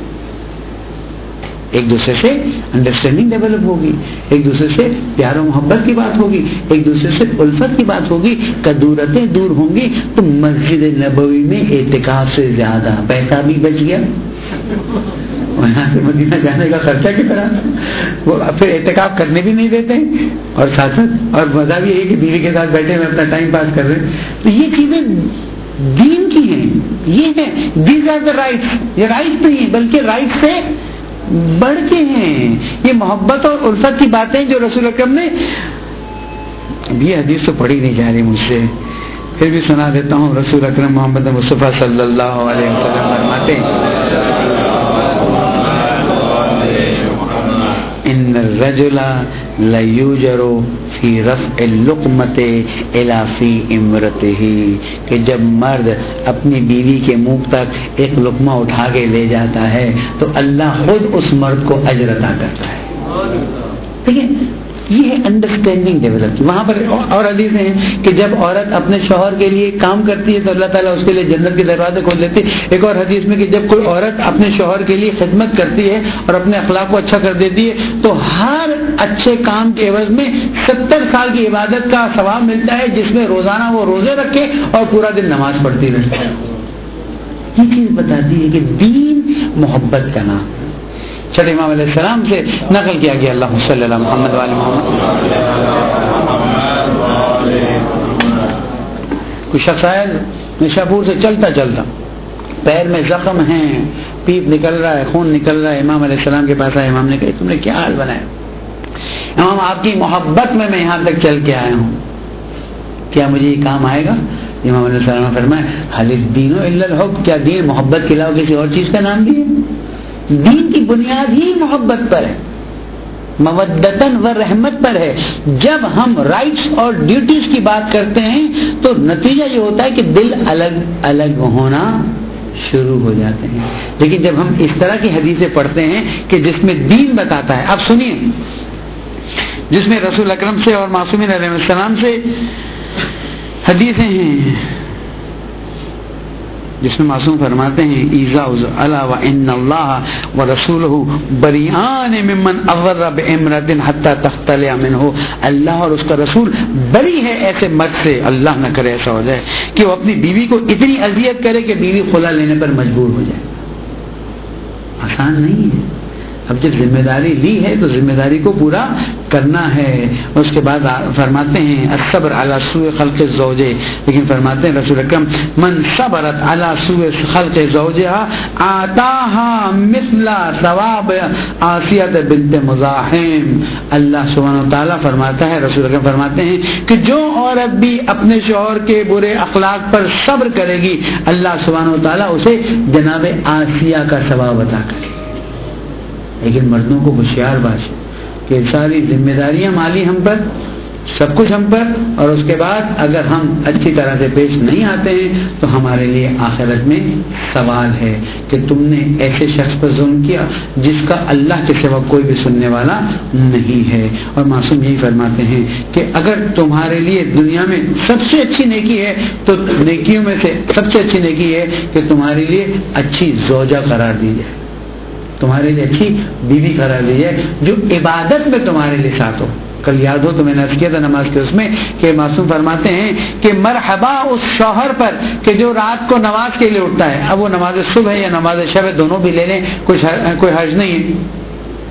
ایک دوسرے سے انڈرسٹینڈنگ ڈیولپ ہوگی، ایک دوسرے سے پیار و محبت کی بات ہوگی، ایک دوسرے سے الفت کی بات ہوگی، کدورتیں دور ہوں گی، تو مسجد نبوی میں اعتکاف سے زیادہ پیسہ بھی بچ گیا، وہاں سے مدینہ جانے کا خرچہ کی طرح وہ پھر اعتکاف کرنے بھی نہیں دیتے، اور ساتھ ساتھ اور مزہ بھی یہی کہ بیوی کے ساتھ بیٹھے ہوئے اپنا ٹائم پاس کر رہے ہیں۔ تو یہ چیزیں دین کی ہیں، یہ ہے دیز آر دا رائٹس، یہ رائٹس نہیں ہے بلکہ رائٹس سے بڑھ کے ہیں، یہ محبت اور الفت کی باتیں جو رسول اکرم نے، اب یہ حدیث تو پڑھی نہیں جا رہی مجھ سے، پھر بھی سنا دیتا ہوں۔ رسول اکرم محمد مصطفیٰ صلی اللہ علیہ وسلم فرماتے ہیں ان الرجل لیوجر فی رفع اللقمۃ الی فی امرتہ، کہ جب مرد اپنی بیوی کے منہ تک ایک لقمہ اٹھا کے لے جاتا ہے تو اللہ خود اس مرد کو اجر عطا کرتا ہے۔ ٹھیک ہے، یہ ہے انڈرسٹینڈنگ ڈیولپ۔ وہاں پر اور حدیث ہیں کہ جب عورت اپنے شوہر کے لیے کام کرتی ہے تو اللہ تعالیٰ اس کے لیے جنت کے دروازے کھول دیتے۔ ایک اور حدیث میں کہ جب کوئی عورت اپنے شوہر کے لیے خدمت کرتی ہے اور اپنے اخلاق کو اچھا کر دیتی ہے تو ہر اچھے کام کے عوض میں ستر سال کی عبادت کا ثواب ملتا ہے، جس میں روزانہ وہ روزے رکھے اور پورا دن نماز پڑھتی رہے۔ یہ چیز بتاتی ہے کہ دین محبت کا نام۔ چھٹے امام علیہ السلام سے نقل کیا گیا، اللہ صلی اللہ محمد والے محمد۔ کچھ شخص آئے نشاپور سے چلتا چلتا، پیر میں زخم ہیں، پیپ نکل رہا ہے، خون نکل رہا ہے، امام علیہ السلام کے پاس آئے۔ امام نے کہا تم نے کیا حال بنایا؟ امام آپ کی محبت میں میں یہاں تک چل کے آیا ہوں، کیا مجھے یہ کام آئے گا؟ امام علیہ السلام نے فرمایا حل الدین الا الحب، کیا دین محبت کے علاوہ کسی اور چیز کا نام بھی ہے؟ دین کی بنیاد ہی محبت پر ہے، مودتاً و رحمت پر ہے۔ جب ہم رائٹس اور ڈیوٹیز کی بات کرتے ہیں تو نتیجہ یہ ہوتا ہے کہ دل الگ الگ ہونا شروع ہو جاتے ہیں۔ لیکن جب ہم اس طرح کی حدیثیں پڑھتے ہیں کہ جس میں دین بتاتا ہے، اب سنیے، جس میں رسول اکرم سے اور معصومین علیہ السلام سے حدیثیں ہیں، جس میں معصوم فرماتے ہیں ایذا الا وان اللہ ورسولہ بریئان ممن اغر بامرأۃ حتى تختلع منه، اللہ اور اس کا رسول بری ہے ایسے مرد سے، اللہ نہ کرے ایسا ہو جائے کہ وہ اپنی بیوی کو اتنی اذیت کرے کہ بیوی خلا لینے پر مجبور ہو جائے۔ آسان نہیں ہے۔ اب جب ذمہ داری لی ہے تو ذمہ داری کو پورا کرنا ہے۔ اس کے بعد فرماتے ہیں الصبر علی سوء خلق الزوج، لیکن فرماتے ہیں رسول اکرم من صبرت علی سوء خلق زوجها آتاها مثل ثواب آسیہ بنت مزاحم۔ اللہ سبحانہ وتعالیٰ فرماتا ہے، رسول اکرم فرماتے ہیں کہ جو عورت بھی اپنے شوہر کے برے اخلاق پر صبر کرے گی اللہ سبحانہ وتعالیٰ اسے جناب آسیہ کا ثواب عطا کرے گی۔ لیکن مردوں کو ہوشیار باش کہ ساری ذمہ داریاں مالی ہم پر، سب کچھ ہم پر، اور اس کے بعد اگر ہم اچھی طرح سے پیش نہیں آتے ہیں تو ہمارے لیے آخرت میں سوال ہے کہ تم نے ایسے شخص پر ظلم کیا جس کا اللہ کے سوا کوئی بھی سننے والا نہیں ہے۔ اور معصوم یہی فرماتے ہیں کہ اگر تمہارے لیے دنیا میں سب سے اچھی نیکی ہے تو نیکیوں میں سے سب سے اچھی نیکی ہے کہ تمہارے لیے اچھی زوجہ قرار دی جائے، تمہارے لیے اچھی بیوی قرار دی جائے جو عبادت میں تمہارے لیے ساتھ ہو۔ کل یاد ہو تو میں نے عرض کیا تھا نماز کے اس میں کہ معصوم فرماتے ہیں کہ مرحبا اس شوہر پر کہ جو رات کو نماز کے لیے اٹھتا ہے، اب وہ نماز صبح ہے یا نماز شب ہے، دونوں بھی لے لیں، کچھ کوئی حرج نہیں ہے،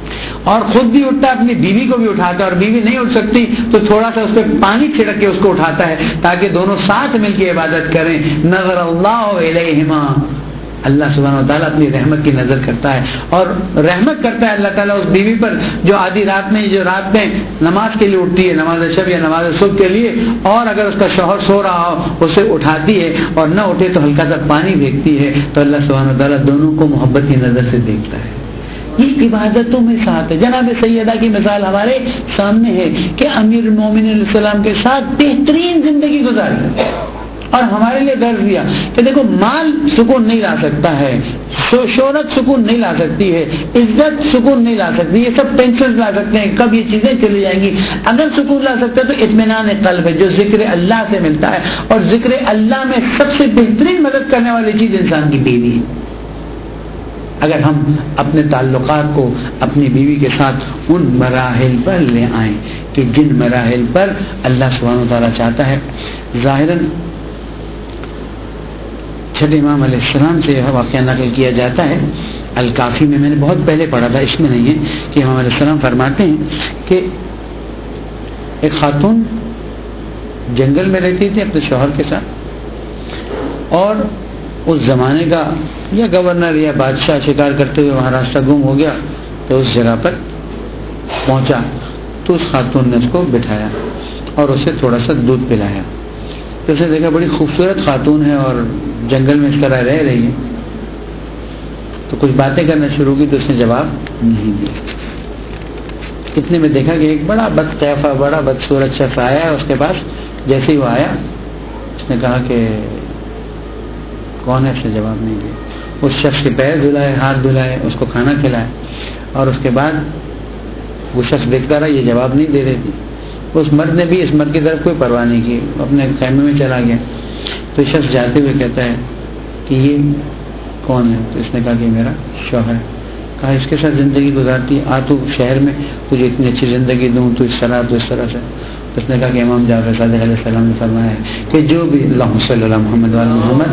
اور خود بھی اٹھتا ہے، اپنی بیوی کو بھی اٹھاتا ہے، اور بیوی نہیں اٹھ سکتی تو تھوڑا سا اس پہ پانی چھڑک کے اس کو اٹھاتا ہے تاکہ دونوں ساتھ مل کے عبادت کریں. نظر اللہ الیہما، اللہ سبحانہ و تعالیٰ اپنی رحمت کی نظر کرتا ہے اور رحمت کرتا ہے اللہ تعالیٰ اس بیوی پر جو آدھی رات میں جو رات میں نماز کے لیے اٹھتی ہے، نماز شب یا نماز صبح کے لیے، اور اگر اس کا شوہر سو رہا ہو اسے اٹھاتی ہے اور نہ اٹھے تو ہلکا سا پانی پھینکتی ہے، تو اللہ سبحانہ و تعالیٰ دونوں کو محبت کی نظر سے دیکھتا ہے. یہ عبادتوں میں ساتھ ہے. جناب سیدہ کی مثال ہمارے سامنے ہے کہ امیر المومنین علیہ السلام کے ساتھ بہترین زندگی گزاری اور ہمارے لیے درس دیا کہ دیکھو مال سکون نہیں لا سکتا ہے، شہرت سکون نہیں لا سکتی ہے، عزت سکون نہیں لا سکتی، یہ سب ٹینشن لا سکتے ہیں، کب یہ چیزیں چلی جائیں گی. اگر سکون لا سکتا ہے تو اطمینان قلب ہے جو ذکر اللہ سے ملتا ہے، اور ذکر اللہ میں سب سے بہترین مدد کرنے والی چیز انسان کی بیوی ہے. اگر ہم اپنے تعلقات کو اپنی بیوی کے ساتھ ان مراحل پر لے آئیں کہ جن مراحل پر اللہ سبحانہ و تعالیٰ چاہتا ہے. ظاہراً چھٹے امام علیہ السلام سے یہ واقعہ نقل کیا جاتا ہے، الکافی میں میں نے بہت پہلے پڑھا تھا، اس میں نہیں ہے، کہ امام علیہ السلام فرماتے ہیں کہ ایک خاتون جنگل میں رہتی تھی اپنے شوہر کے ساتھ، اور اس زمانے کا یا گورنر یا بادشاہ شکار کرتے ہوئے وہاں راستہ گم ہو گیا تو اس جگہ پر پہنچا تو اس خاتون نے اس کو بٹھایا اور اسے تھوڑا سا دودھ پلایا. تو اسے دیکھا بڑی خوبصورت خاتون ہے اور جنگل میں اس طرح رہ رہی ہے، تو کچھ باتیں کرنا شروع کی تو اس نے جواب نہیں دیا. اتنے میں دیکھا کہ ایک بڑا بدقیافہ بڑا بدصورت شخص آیا ہے اس کے پاس. جیسے ہی وہ آیا اس نے کہا کہ کون ہے، اس نے جواب نہیں دیا. اس شخص کے پیر دھلائے، ہاتھ دھلائے، اس کو کھانا کھلائے، اور اس کے بعد وہ شخص دیکھتا رہا یہ جواب نہیں دے رہی تھی. اس مرد نے بھی اس مرد کی طرف کوئی پرواہ نہیں کی، اپنے خیمے میں چلا گیا. تو شخص جاتے ہوئے کہتا ہے کہ یہ کون ہے؟ تو اس نے کہا کہ میرا شوہر ہے. کہا اس کے ساتھ زندگی گزارتی، آ تو شہر میں تجھے اتنی اچھی زندگی دوں، تو اس طرح تو اس طرح سے. اس نے کہا کہ امام جعفر صادق علیہ السلام نے فرمایا ہے کہ جو بھی اللہ صلی اللہ محمد وعلی محمد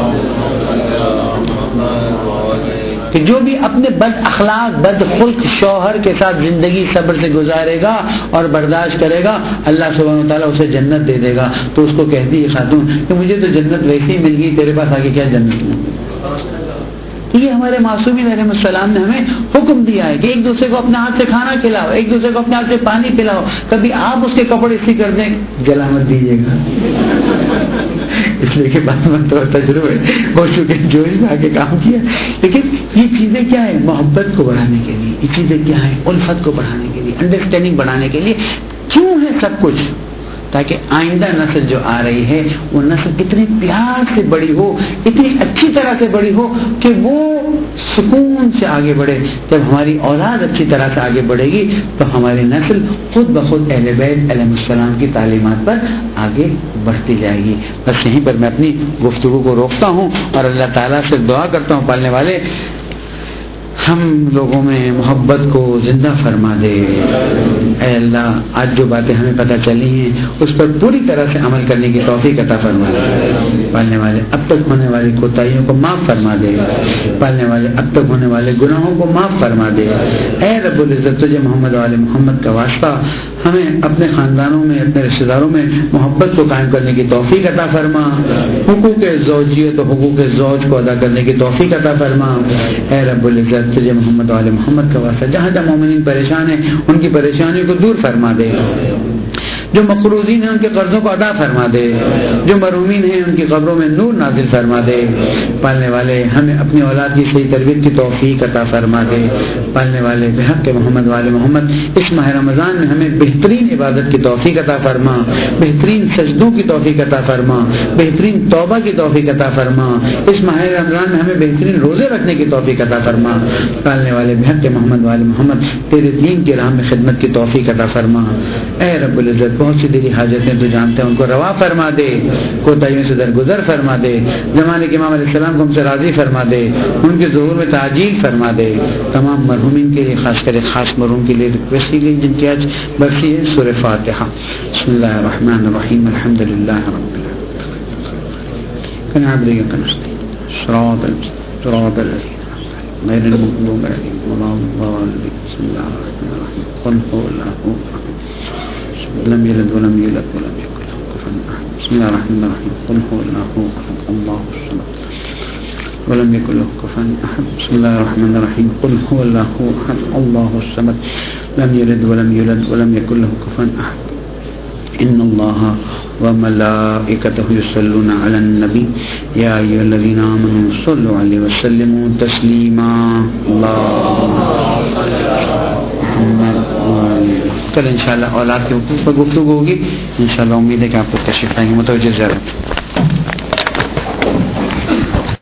کہ جو بھی اپنے بد اخلاق بد خلق شوہر کے ساتھ زندگی صبر سے گزارے گا اور برداشت کرے گا، اللہ سبحانہ و تعالیٰ اسے جنت دے دے گا. تو اس کو کہتی ہے خاتون کہ مجھے تو جنت ویسے ہی مل گئی، تیرے پاس آگے کیا جنت مل. تو یہ ہمارے معصومین علیہ السلام نے ہمیں حکم دیا ہے کہ ایک دوسرے کو اپنے ہاتھ سے کھانا کھلاؤ، ایک دوسرے کو اپنے ہاتھ سے پانی پلاؤ. کبھی آپ اس کے کپڑے اسی کر دیں، جلا مت دیجیے گا، اس لیے کہ بات مت تو تجربے ہو چکے جوش میں آ کے کام کیا. لیکن یہ چیزیں کیا ہے؟ محبت کو بڑھانے کے لیے. یہ چیزیں کیا ہے؟ الفت کو بڑھانے کے لیے، انڈرسٹینڈنگ بڑھانے کے لیے. کیوں ہے سب کچھ؟ تاکہ آئندہ نسل جو آ رہی ہے وہ نسل اتنی پیار سے بڑی ہو، اتنی اچھی طرح سے بڑی ہو کہ وہ سکون سے آگے بڑھے. جب ہماری اولاد اچھی طرح سے آگے بڑھے گی تو ہماری نسل خود بخود اہل بیت علیہ السلام کی تعلیمات پر آگے بڑھتی جائے گی. بس یہیں پر میں اپنی گفتگو کو روکتا ہوں اور اللہ تعالیٰ سے دعا کرتا ہوں پالنے والے ہم لوگوں میں محبت کو زندہ فرما دے. اے اللہ آج جو باتیں ہمیں پتہ چلی ہیں اس پر پوری طرح سے عمل کرنے کی توفیق عطا فرما دے. پالنے والے اب تک ہونے والی کوتاہیوں کو معاف فرما دے. پالنے والے اب تک ہونے والے گناہوں کو معاف فرما دے. اے رب العزت تجھے محمد والے محمد کا واسطہ ہمیں اپنے خاندانوں میں اپنے رشتہ داروں میں محبت کو قائم کرنے کی توفیق عطا فرما. حقوق زوجیت و حقوق زوج کو ادا کرنے کی توفیق عطا فرما. اے رب العزت تجھے محمد والے محمد کا واسطہ جہاں جہاں مومنین پریشان ہیں ان کی پریشانیوں کو دور فرما دے. جو مقروضین ہیں ان کے قرضوں کو ادا فرما دے. جو محرومین ہیں ان کی قبروں میں نور نازل فرما دے. پالنے والے ہمیں اپنی اولاد کی صحیح تربیت کی توفیق عطا فرما دے. پالنے والے بحق کے محمد والے محمد اس ماہ رمضان میں ہمیں بہترین عبادت کی توفیق عطا فرما، بہترین سجدوں کی توفیق عطا فرما، بہترین توبہ کی توفیق عطا فرما. اس ماہ رمضان میں ہمیں بہترین روزے رکھنے کی توفیق عطا فرما. پالنے والے بحق کے محمد والے محمد تیرے دین کی راہ میں خدمت کی توفیق عطا فرما. اے رب العزت بہت سی دلی حاجتیں تو جانتے ہیں ان کو روا فرما دے، کوتاہیوں سے درگزر فرما دے. زمانے کے امام علیہ السلام کو ہم سے راضی فرما دے، ان کے ظہور میں تعجیل فرما دے. تمام مرحومین کے لیے خاص کر خاص مرحوم کے لیے ریکویسٹ کی گئی جن کی آج برسی ہے. سورہ فاتحہ. بسم اللہ الرحمن الرحیم. الحمد للہ رب العالمین. بسم اللہ الرحمن الرحیم قل هو اللہ احد لم یلد ولم یولد ولم یکن له کفوا احد بسم اللہ الرحمن الرحیم قل هو اللہ احد اللہ الصمد ولم يكن له كفوا احد بسم الله الرحمن الرحيم قل هو الله احد الله الصمد لم يلد ولم يولد ولم يكن له كفوا احد ان الله وملائكته يصلون على النبي يا ايها الذين امنوا صلوا عليه وسلموا تسليما اللهم کل انشاءاللہ اولاد کے حقوق پر گفتگو ہوگی انشاءاللہ. امید ہے کہ آپ کو تشریف آئیں گے. متوجہ ذرا